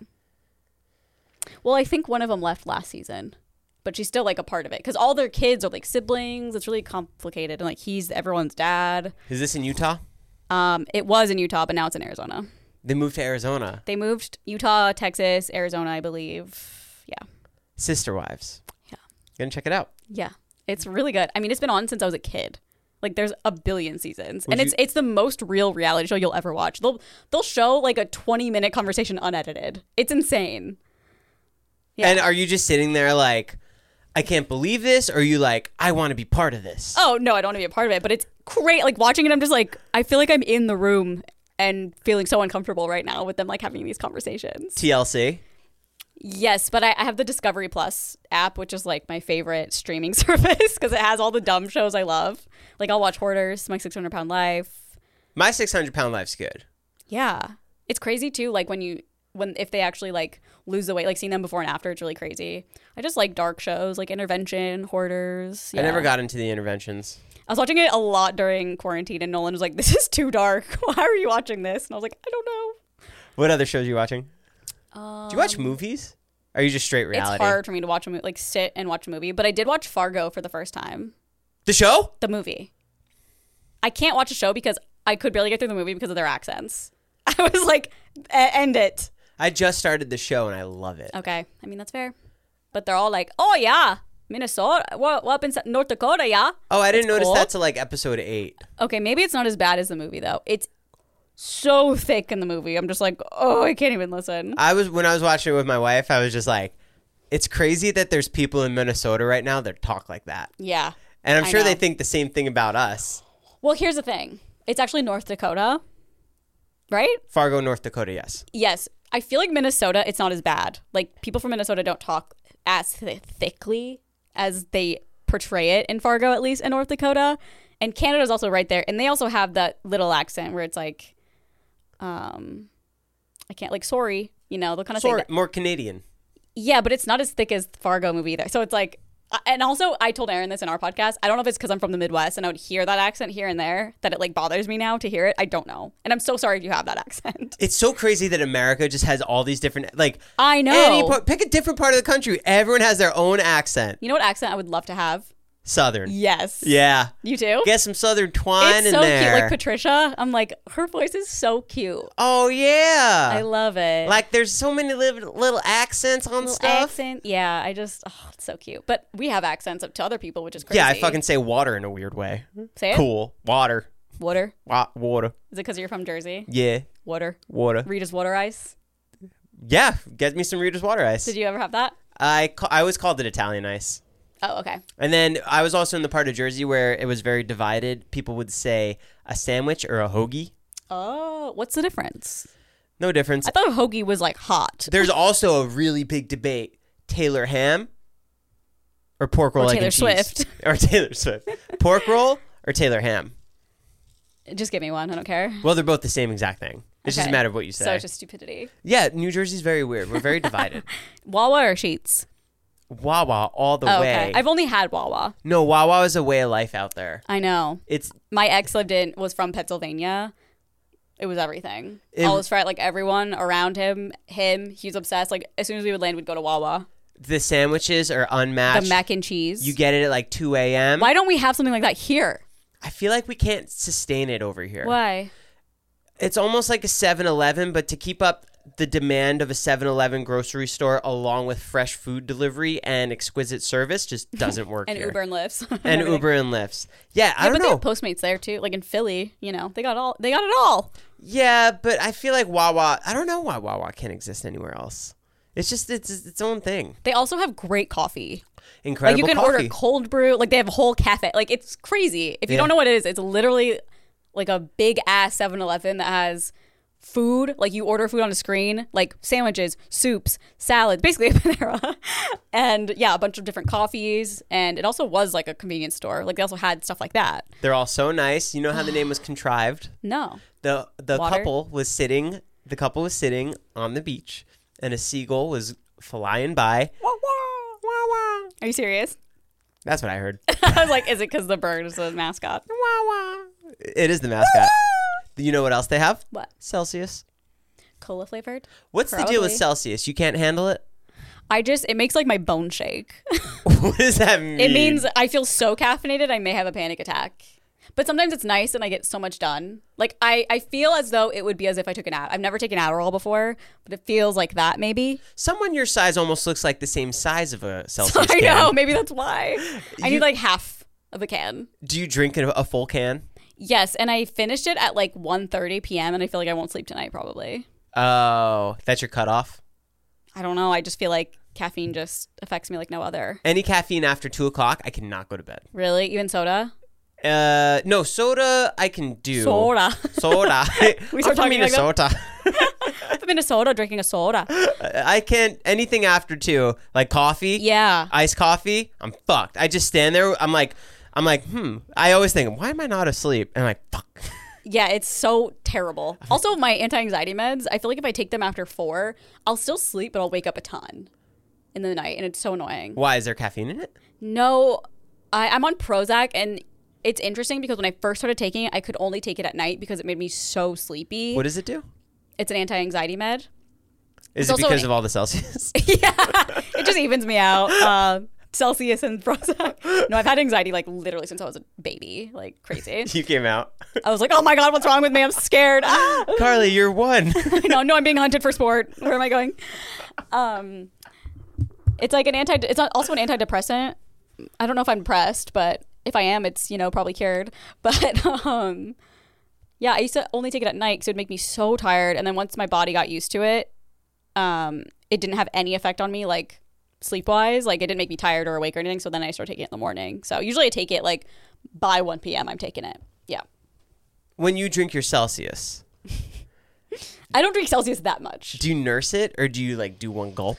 Well, I think one of them left last season, but she's still like a part of it because all their kids are like siblings. It's really complicated, and like he's everyone's dad. Is this in Utah? It was in Utah, but now it's in Arizona. They moved to Arizona. They moved Utah, Texas, Arizona, I believe. Yeah. Sister Wives. Yeah. Gonna check it out. Yeah, it's really good. I mean, it's been on since I was a kid. Like there's a billion seasons, and it's the most real reality show you'll ever watch. They'll show like a 20-minute conversation unedited. It's insane. Yeah. And are you just sitting there like, I can't believe this, or are you like, I want to be part of this? Oh no, I don't want to be a part of it, but it's great. Like watching it, I'm just like, I feel like I'm in the room and feeling so uncomfortable right now with them like having these conversations. TLC. Yes, but I have the Discovery Plus app, which is like my favorite streaming service because it has all the dumb shows I love. Like I'll watch Hoarders, My 600-Pound Life. My 600-Pound Life's good. Yeah, it's crazy too. Like if they actually like lose the weight, like seeing them before and after, it's really crazy. I just like dark shows like Intervention, Hoarders. Yeah. I never got into the Interventions. I was watching it a lot during quarantine, and Nolan was like, "This is too dark. Why are you watching this?" And I was like, "I don't know." What other shows are you watching? Do you watch movies? Or are you just straight reality? It's hard for me to watch a movie, like sit and watch a movie. But I did watch Fargo for the first time. The show? The movie. I can't watch a show because I could barely get through the movie because of their accents. I was like, end it. I just started the show and I love it. Okay. I mean, that's fair. But they're all like, oh, yeah. Minnesota? What up in North Dakota, yeah? Oh, I didn't notice cool. that till like episode 8. Okay, maybe it's not as bad as the movie, though. It's so thick in the movie. I'm just like, oh, I can't even listen. When I was watching it with my wife, I was just like, it's crazy that there's people in Minnesota right now that talk like that. Yeah. And I'm sure know. they think the same thing about us. Well, here's the thing. It's actually North Dakota, right? Fargo, North Dakota, yes. Yes. I feel like Minnesota, it's not as bad. Like, people from Minnesota don't talk as thickly as they portray it in Fargo, at least in North Dakota. And Canada's also right there. And they also have that little accent where it's like, I can't, like, sorry, you know, they'll kind of say that. More Canadian. Yeah, but it's not as thick as Fargo movie either. So it's like, and also I told Aaron this in our podcast. I don't know if it's because I'm from the Midwest and I would hear that accent here and there that it like bothers me now to hear it. I don't know. And I'm so sorry if you have that accent. It's so crazy that America just has all these different, like. I know. Pick a different part of the country. Everyone has their own accent. You know what accent I would love to have? Southern. Yes. Yeah. You too? Get some Southern twine it's in so there. cute. Like Patricia, I'm like, her voice is so cute. Oh, yeah. I love it. Like, there's so many little accents on stuff. Accent. Yeah, it's so cute. But we have accents up to other people, which is crazy. Yeah, I fucking say water in a weird way. Say it? Cool. Water. Water? Water. Is it because you're from Jersey? Yeah. Water. Water. Rita's water ice? Yeah, get me some Rita's water ice. Did you ever have that? I always called it Italian ice. Oh, okay. And then I was also in the part of Jersey where it was very divided. People would say a sandwich or a hoagie. Oh, what's the difference? No difference. I thought a hoagie was like hot. There's also a really big debate. Taylor ham or pork roll, Or egg Taylor and cheese? Swift. Or Taylor Swift. Pork roll or Taylor ham? Just give me one. I don't care. Well, they're both the same exact thing. It's just a Okay. matter of what you say. So it's just stupidity. Yeah, New Jersey's very weird. We're very divided. Wawa or Sheets? Wawa all the Oh, way. okay. I've only had Wawa. No, Wawa is a way of life out there. I know. It's My ex was from Pennsylvania. It was everything. It- All his friends, like everyone around him, he was obsessed. Like as soon as we would land, we'd go to Wawa. the sandwiches are unmatched. The mac and cheese. You get it at like 2 a.m. Why don't we have something like that here? I feel like we can't sustain it over here. Why? It's almost like a 7-Eleven, but to keep up the demand of a 7-Eleven grocery store along with fresh food delivery and exquisite service just doesn't work And here. Uber and Lyfts. And everything. Uber and Lyfts. Yeah, I Yeah, don't but they know. have Postmates there too. Like in Philly, they got it all. Yeah, but I feel like Wawa, I don't know why Wawa can't exist anywhere else. It's just its own thing. They also have great coffee. Incredible Like you can coffee. order cold brew. Like they have a whole cafe. Like it's crazy. If you don't know what it is, it's literally like a big ass 7-Eleven that has food. Like you order food on a screen, like sandwiches, soups, salads, basically a Panera. And yeah, a bunch of different coffees. And it also was like a convenience store. Like they also had stuff like that. They're all so nice. You know how the name was contrived? No. The Water? couple was sitting on the beach and a seagull was flying by. Are you serious? That's what I heard. I was like, is it because the bird is the mascot? It is the mascot. You know what else they have? What? Celsius. Cola flavored? What's the deal with Probably. Celsius? You can't handle it? It makes like my bone shake. What does that mean? It means I feel so caffeinated, I may have a panic attack. But sometimes it's nice and I get so much done. Like I feel as though it would be as if I took an I've never taken Adderall before, but it feels like that maybe. Someone your size almost looks like the same size of a Celsius I can. know, maybe that's why. I need like half of a can. Do you drink a full can? Yes, and I finished it at like 1:30 p.m. and I feel like I won't sleep tonight probably. Oh, that's your cutoff? I don't know. I just feel like caffeine just affects me like no other. Any caffeine after 2 o'clock, I cannot go to bed. Really? Even soda? No, soda I can do. Soda. Soda. We start I'm from talking like that? Minnesota. I'm in Minnesota drinking a soda. I can't, anything after 2, like coffee. Yeah. Iced coffee, I'm fucked. I just stand there. I'm like, I always think, why am I not asleep? And I'm like, fuck. Yeah, it's so terrible. Also, my anti-anxiety meds, I feel like if I take them after 4, I'll still sleep, but I'll wake up a ton in the night, and it's so annoying. Why? Is there caffeine in it? No, I'm on Prozac, and it's interesting because when I first started taking it, I could only take it at night because it made me so sleepy. What does it do? It's an anti-anxiety med. Is It's it also because of all the Celsius? Yeah, it just evens me out. Celsius and Prozac. No, I've had anxiety like literally since I was a baby, like crazy. You came out. I was like, oh my God, what's wrong with me? I'm scared. Ah! Carly, you're one. No, I'm being hunted for sport. Where am I going? It's like it's also an antidepressant. I don't know if I'm depressed, but if I am, it's, probably cured. But yeah, I used to only take it at night because it would make me so tired. And then once my body got used to it, it didn't have any effect on me, like sleep-wise. Like it didn't make me tired or awake or anything. So then I started taking it in the morning. So usually I take it like by 1 p.m. I'm taking it. Yeah. When you drink your Celsius, I don't drink Celsius that much. do you nurse it or do you like do one gulp?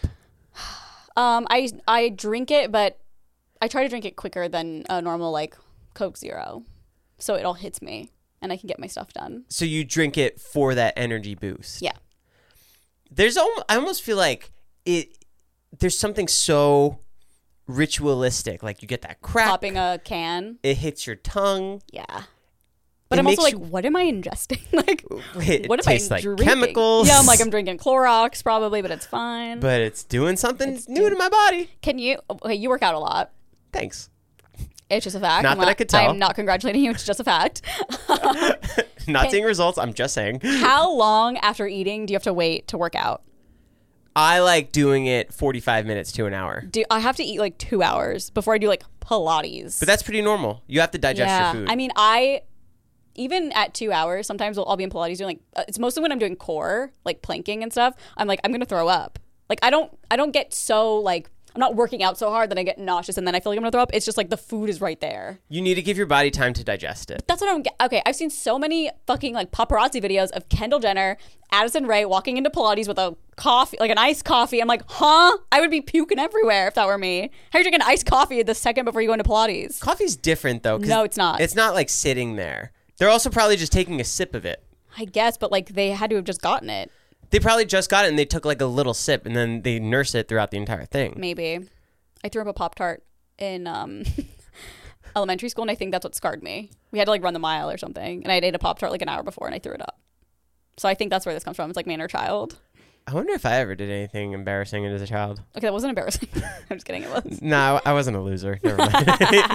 I drink it, but I try to drink it quicker than a normal like Coke Zero, so it all hits me and I can get my stuff done. So you drink it for that energy boost. Yeah. I almost feel like there's something so ritualistic. Like you get that crack. Popping a can. It hits your tongue. Yeah. But It I'm also makes like, you- what am I ingesting? Like, It what am tastes I like drinking? chemicals. Yeah, I'm like, I'm drinking Clorox probably, but it's fine. But it's doing something new to my body. You work out a lot. Thanks. It's just a fact. Not that I could tell. I'm not congratulating you. It's just a fact. Not seeing results. I'm just saying. How long after eating do you have to wait to work out? I like doing it 45 minutes to an hour. I have to eat like 2 hours before I do like Pilates. But that's pretty normal. You have to digest your food. I mean, even at 2 hours, sometimes I'll be in Pilates doing like, it's mostly when I'm doing core, like planking and stuff. I'm like, I'm going to throw up. Like, I don't get so like, I'm not working out so hard that I get nauseous and then I feel like I'm gonna throw up. It's just like the food is right there. You need to give your body time to digest it. That's what I don't get. Okay, I've seen so many fucking like paparazzi videos of Kendall Jenner, Addison Rae walking into Pilates with a coffee, like an iced coffee. I'm like, huh? I would be puking everywhere if that were me. How are you drinking iced coffee the second before you go into Pilates? Coffee's different though. 'Cause No, it's not. It's not like sitting there. They're also probably just taking a sip of it. I guess, but like they had to have just gotten it. They probably just got it and they took like a little sip and then they nurse it throughout the entire thing. Maybe. I threw up a Pop-Tart in elementary school, and I think that's what scarred me. We had to like run the mile or something, and I ate a Pop-Tart like an hour before, and I threw it up. So I think that's where this comes from. It's like my inner child. I wonder if I ever did anything embarrassing as a child. Okay, that wasn't embarrassing. I'm just kidding. It was. No, I wasn't a loser. Never mind.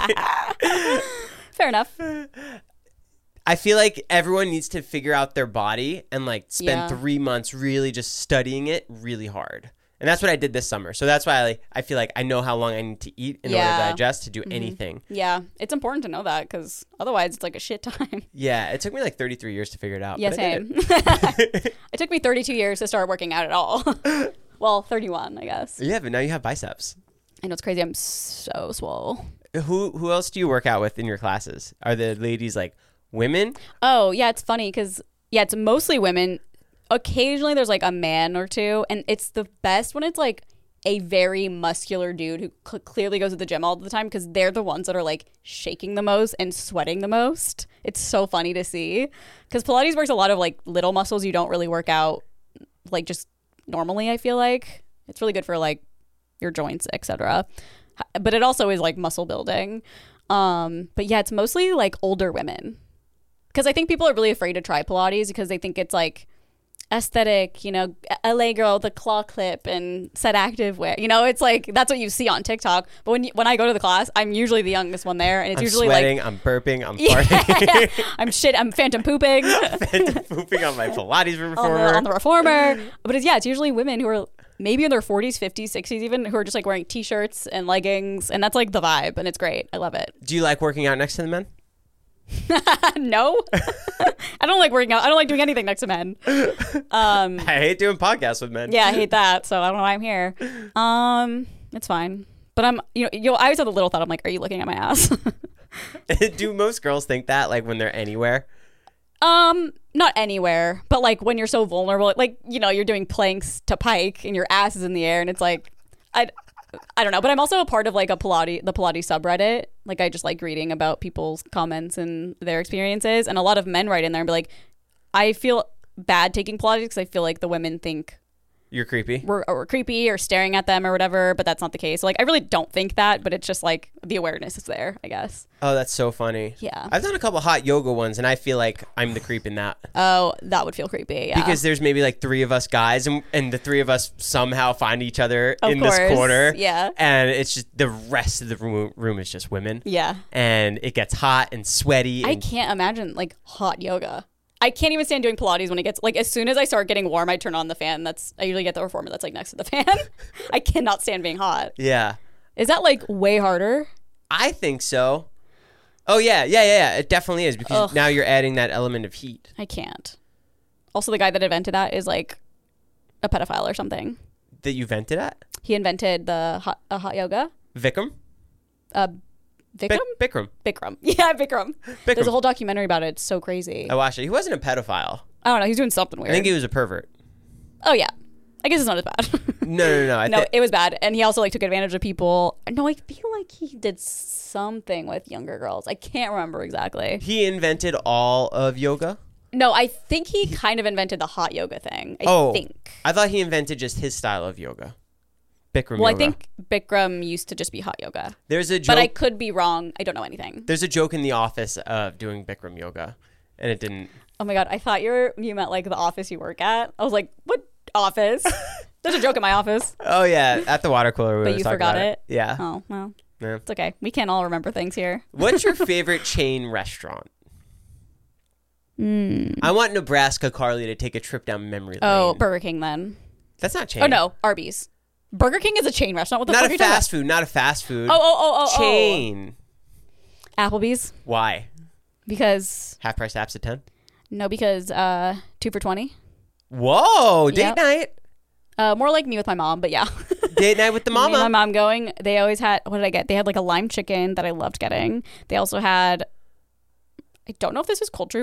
Fair enough. I feel like everyone needs to figure out their body and like spend 3 months really just studying it really hard. And that's what I did this summer. So that's why I feel like I know how long I need to eat in order to digest to do anything. Yeah, it's important to know that because otherwise it's like a shit time. Yeah, it took me like 33 years to figure it out. Yeah, but I same. did it. It took me 32 years to start working out at all. Well, 31, I guess. Yeah, but now you have biceps. I know it's crazy. I'm so swole. Who else do you work out with in your classes? Are the ladies like women? Oh, yeah, it's funny because, it's mostly women. Occasionally there's like a man or two, and it's the best when it's like a very muscular dude who clearly goes to the gym all the time because they're the ones that are like shaking the most and sweating the most. It's so funny to see because Pilates works a lot of like little muscles you don't really work out like just normally. I feel like it's really good for like your joints, etc. But it also is like muscle building. But yeah, it's mostly like older women because I think people are really afraid to try Pilates because they think it's like aesthetic, LA girl, the claw clip and set active wear. It's like that's what you see on TikTok. But when I go to the class, I'm usually the youngest one there, and it's usually sweating, like I'm burping, I'm farting. I'm phantom pooping. Phantom pooping on my Pilates reformer. on the reformer. But it's usually women who are maybe in their 40s, 50s, 60s even, who are just like wearing t-shirts and leggings, and that's like the vibe, and it's great. I love it. Do you like working out next to the men? No. I don't like working out. I don't like doing anything next to men. I hate doing podcasts with men. Yeah, I hate that. So I don't know why I'm here. It's fine. But I'm, I always have the little thought. I'm like, are you looking at my ass? Do most girls think that, like, when they're anywhere? Not anywhere, but like when you're so vulnerable, like, you're doing planks to pike and your ass is in the air and it's like, I don't know, but I'm also a part of like the Pilates subreddit. Like I just like reading about people's comments and their experiences, and a lot of men write in there and be like, I feel bad taking Pilates because I feel like the women think you're creepy. We're creepy or staring at them or whatever, but that's not the case. So like I really don't think that, but it's just like the awareness is there, I guess. Oh, that's so funny. Yeah. I've done a couple hot yoga ones and I feel like I'm the creep in that. Oh, that would feel creepy, yeah. Because there's maybe like 3 of us guys and the 3 of us somehow find each other of in course. This corner. Yeah. And it's just the rest of the room is just women. Yeah. And it gets hot and sweaty. I can't imagine like hot yoga. I can't even stand doing Pilates when it gets, like, as soon as I start getting warm, I turn on the fan. I usually get the reformer that's, like, next to the fan. I cannot stand being hot. Yeah. Is that, like, way harder? I think so. Oh, yeah. It definitely is because now you're adding that element of heat. I can't. Also, the guy that invented that is, like, a pedophile or something. That you vented at? He invented the hot yoga. Vikram? Vikram? Bikram. Yeah, Bikram. There's a whole documentary about it. It's so crazy. I watched it. He wasn't a pedophile. I don't know. He's doing something weird. I think he was a pervert. Oh, yeah. I guess it's not as bad. No. No, it was bad. And he also, like, took advantage of people. No, I feel like he did something with younger girls. I can't remember exactly. He invented all of yoga? No, I think he kind of invented the hot yoga thing. I think. I thought he invented just his style of yoga. Bikram yoga. I think Bikram used to just be hot yoga. There's a joke. But I could be wrong. I don't know anything. There's a joke in The Office of doing Bikram yoga, and it didn't. Oh my God. I thought you meant like the office you work at. I was like, what office? There's a joke in my office. Oh, yeah. At the water cooler. But you forgot it? Yeah. Oh, well. Yeah. It's okay. We can't all remember things here. What's your favorite chain restaurant? I want Nebraska Carly to take a trip down memory lane. Oh, Burger King then. That's not chain. Oh, no. Arby's. Burger King is a chain restaurant. What the fuck are you talking about? Not a fast food. Oh. Chain. Applebee's. Why? Because. Half price apps at 10? No, because 2 for $20. Whoa, date night. More like me with my mom, but yeah. Date night with the Me and my mama. mom going. They always had, what did I get? They had like a lime chicken that I loved getting. They also had, I don't know if this is culturally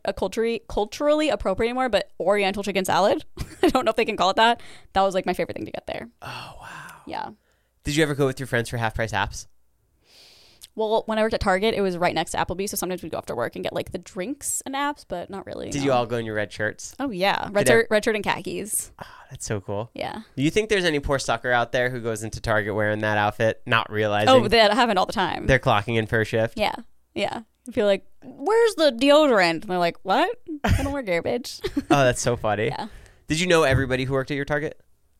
appropriate anymore, but Oriental chicken salad. I don't know if they can call it that. That was like my favorite thing to get there. Oh, wow. Yeah. Did you ever go with your friends for half price apps? Well, when I worked at Target, it was right next to Applebee's, so sometimes we'd go after work and get like the drinks and apps, but not really. Did no. you all go in your red shirts? Oh yeah, red shirt and khakis. Oh, that's so cool. Yeah. Do you think there's any poor sucker out there who goes into Target wearing that outfit, not realizing Oh, that happen all the time. they're clocking in for a shift? Yeah. Yeah. I feel like, where's the deodorant? And they're like, what? I don't wear garbage. Oh, that's so funny. Yeah. Did you know everybody who worked at your Target?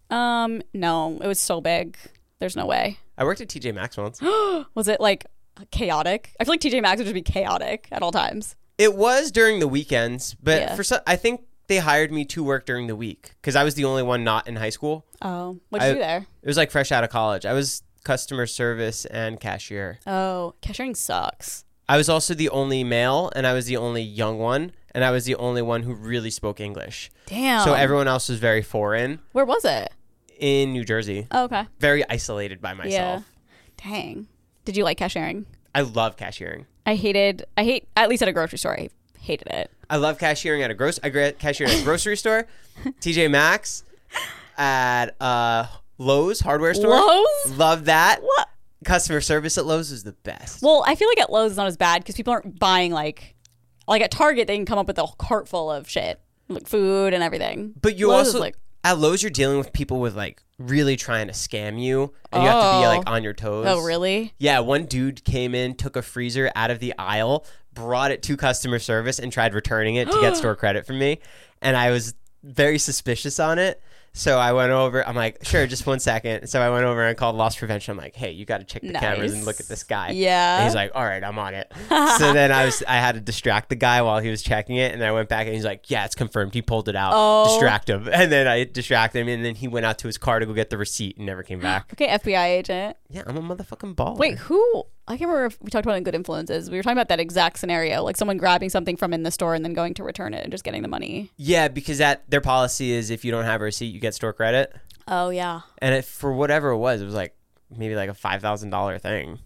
No, it was so big. There's no way. I worked at TJ Maxx once. Was it like chaotic? I feel like TJ Maxx would just be chaotic at all times. It was during the weekends, but Yeah. for some, I think they hired me to work during the week because I was the only one not in high school. Oh, what'd you do there? It was like fresh out of college. I was customer service and cashier. Oh, cashiering sucks. I was also the only male, and I was the only young one, and I was the only one who really spoke English. Damn. So everyone else was very foreign. Where was it? In New Jersey. Oh, okay. Very isolated by myself. Yeah. Dang. Did you like cashiering? I love cashiering. I hate, at least at a grocery store, I hated it. I love cashiering at I cashiered at a grocery store, TJ Maxx, at Lowe's hardware store. Lowe's? Love that. What? Customer service at Lowe's is the best. Well, I feel like at Lowe's it's not as bad because people aren't buying like at Target they can come up with a cart full of shit, like food and everything. But you Lowe's also is like, at Lowe's you're dealing with people with like really trying to scam you, and you have to be like on your toes. oh really? Yeah, one dude came in, took a freezer out of the aisle, brought it to customer service, and tried returning it to get store credit from me. And I was very suspicious on it. So I went over. I'm like, sure, just 1 second. So I went over and called loss prevention. I'm like, hey, you got to check the cameras and look at this guy. Yeah. And he's like, all right, I'm on it. So then I had to distract the guy while he was checking it, and then I went back and he's like, yeah, it's confirmed. He pulled it out. Distract him. And then I distracted him, and then he went out to his car to go get the receipt and never came back. Okay, FBI agent. Yeah, I'm a motherfucking baller. Wait, who? I can't remember if we talked about it in Good Influences. We were talking about that exact scenario, like someone grabbing something from in the store and then going to return it and just getting the money. Yeah, because their policy is if you don't have a receipt, you get store credit. Oh yeah. And for whatever it was like maybe like a $5,000 thing.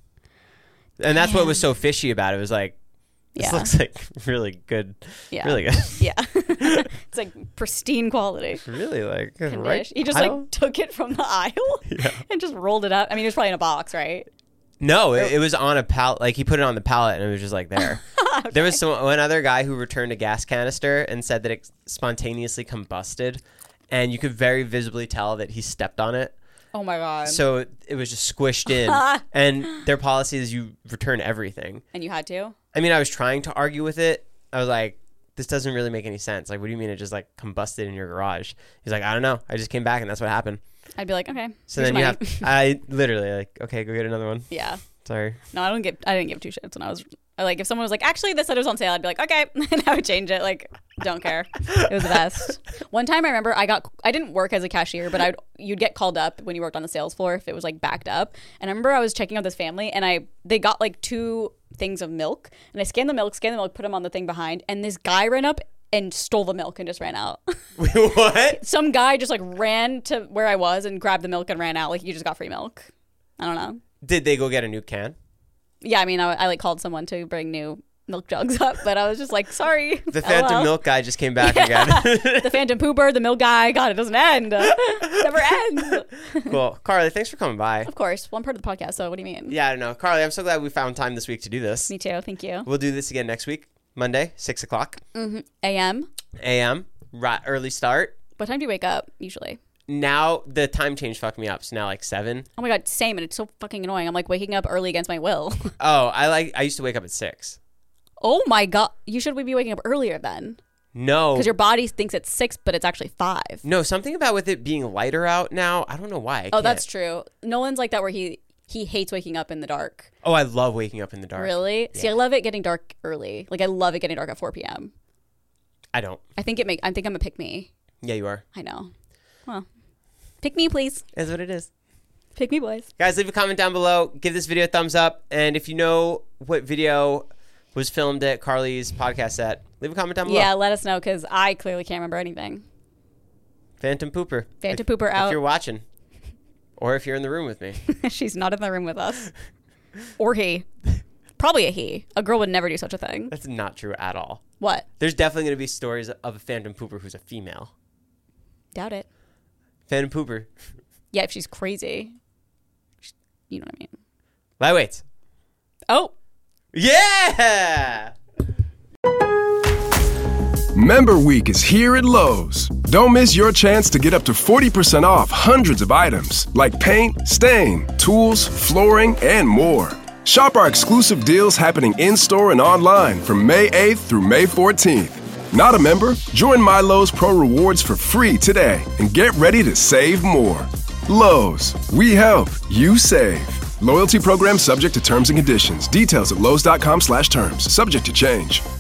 And that's what was so fishy about it. It was like, this Yeah. looks like really good. Yeah. Really good. Yeah. It's like pristine quality. Really like right. He just like took it from the aisle and just rolled it up. I mean, it was probably in a box, right? No, it was on a pallet. Like he put it on the pallet and it was just like there. Okay. There was one other guy who returned a gas canister and said that it spontaneously combusted, and you could very visibly tell that he stepped on it. Oh my god. So it was just squished in. And their policy is you return everything. And you had to? I mean, I was trying to argue with it. I was like, this doesn't really make any sense. Like, what do you mean it just like combusted in your garage? He's like, I don't know. I just came back and that's what happened. I'd be like, okay. So then I literally like, okay, go get another one. Yeah. Sorry. No, I didn't give two shits when I was like, if someone was like, actually this said it was on sale, I'd be like, okay. And I would change it. Like, don't care. It was the best. One time I remember I didn't work as a cashier, but you'd get called up when you worked on the sales floor if it was like backed up. And I remember I was checking out this family and they got like 2 things of milk, and I scanned the milk, put them on the thing behind, and this guy ran up and stole the milk and just ran out. What? Some guy just like ran to where I was and grabbed the milk and ran out like you just got free milk. I don't know. Did they go get a new can? Yeah, I mean, I like called someone to bring new milk jugs up, but I was just like, sorry. The Phantom Milk guy just came back again. The Phantom Pooper, the milk guy. God, it doesn't end. It never ends. Cool. Carly, thanks for coming by. Of course. Well, I'm part of the podcast, so what do you mean? Yeah, I don't know. Carly, I'm so glad we found time this week to do this. Me too. Thank you. We'll do this again next week, Monday, 6 o'clock. AM. AM. Right, early start. What time do you wake up usually? Now the time change fucked me up. So now like 7. Oh my god, same, and it's so fucking annoying. I'm like waking up early against my will. Oh, I used to wake up at 6. Oh my god, you should be waking up earlier then. No. Because your body thinks it's 6, but it's actually 5. No, something about with it being lighter out now. I don't know why. Oh, that's true. Nolan's like that where he hates waking up in the dark. Oh, I love waking up in the dark. Really? Yeah. See, I love it getting dark early. Like I love it getting dark at 4 p.m. I don't. I think I'm a pick me. Yeah, you are. I know. Well, pick me, please. That's what it is. Pick me, boys. Guys, leave a comment down below. Give this video a thumbs up. And if you know what video was filmed at Carly's podcast set, leave a comment down below. Yeah, let us know because I clearly can't remember anything. Phantom Pooper. Phantom Pooper out. If you're watching. Or if you're in the room with me. She's not in the room with us. Or he. Probably a he. A girl would never do such a thing. That's not true at all. What? There's definitely going to be stories of a phantom pooper who's a female. Doubt it. Phantom pooper. Yeah, if she's crazy. You know what I mean. Lightweights. Oh. Yeah! Member Week is here at Lowe's. Don't miss your chance to get up to 40% off hundreds of items like paint, stain, tools, flooring, and more. Shop our exclusive deals happening in-store and online from May 8th through May 14th. Not a member? Join My Lowe's Pro Rewards for free today and get ready to save more. Lowe's, we help, you save. Loyalty program subject to terms and conditions. Details at lowes.com/terms. Subject to change.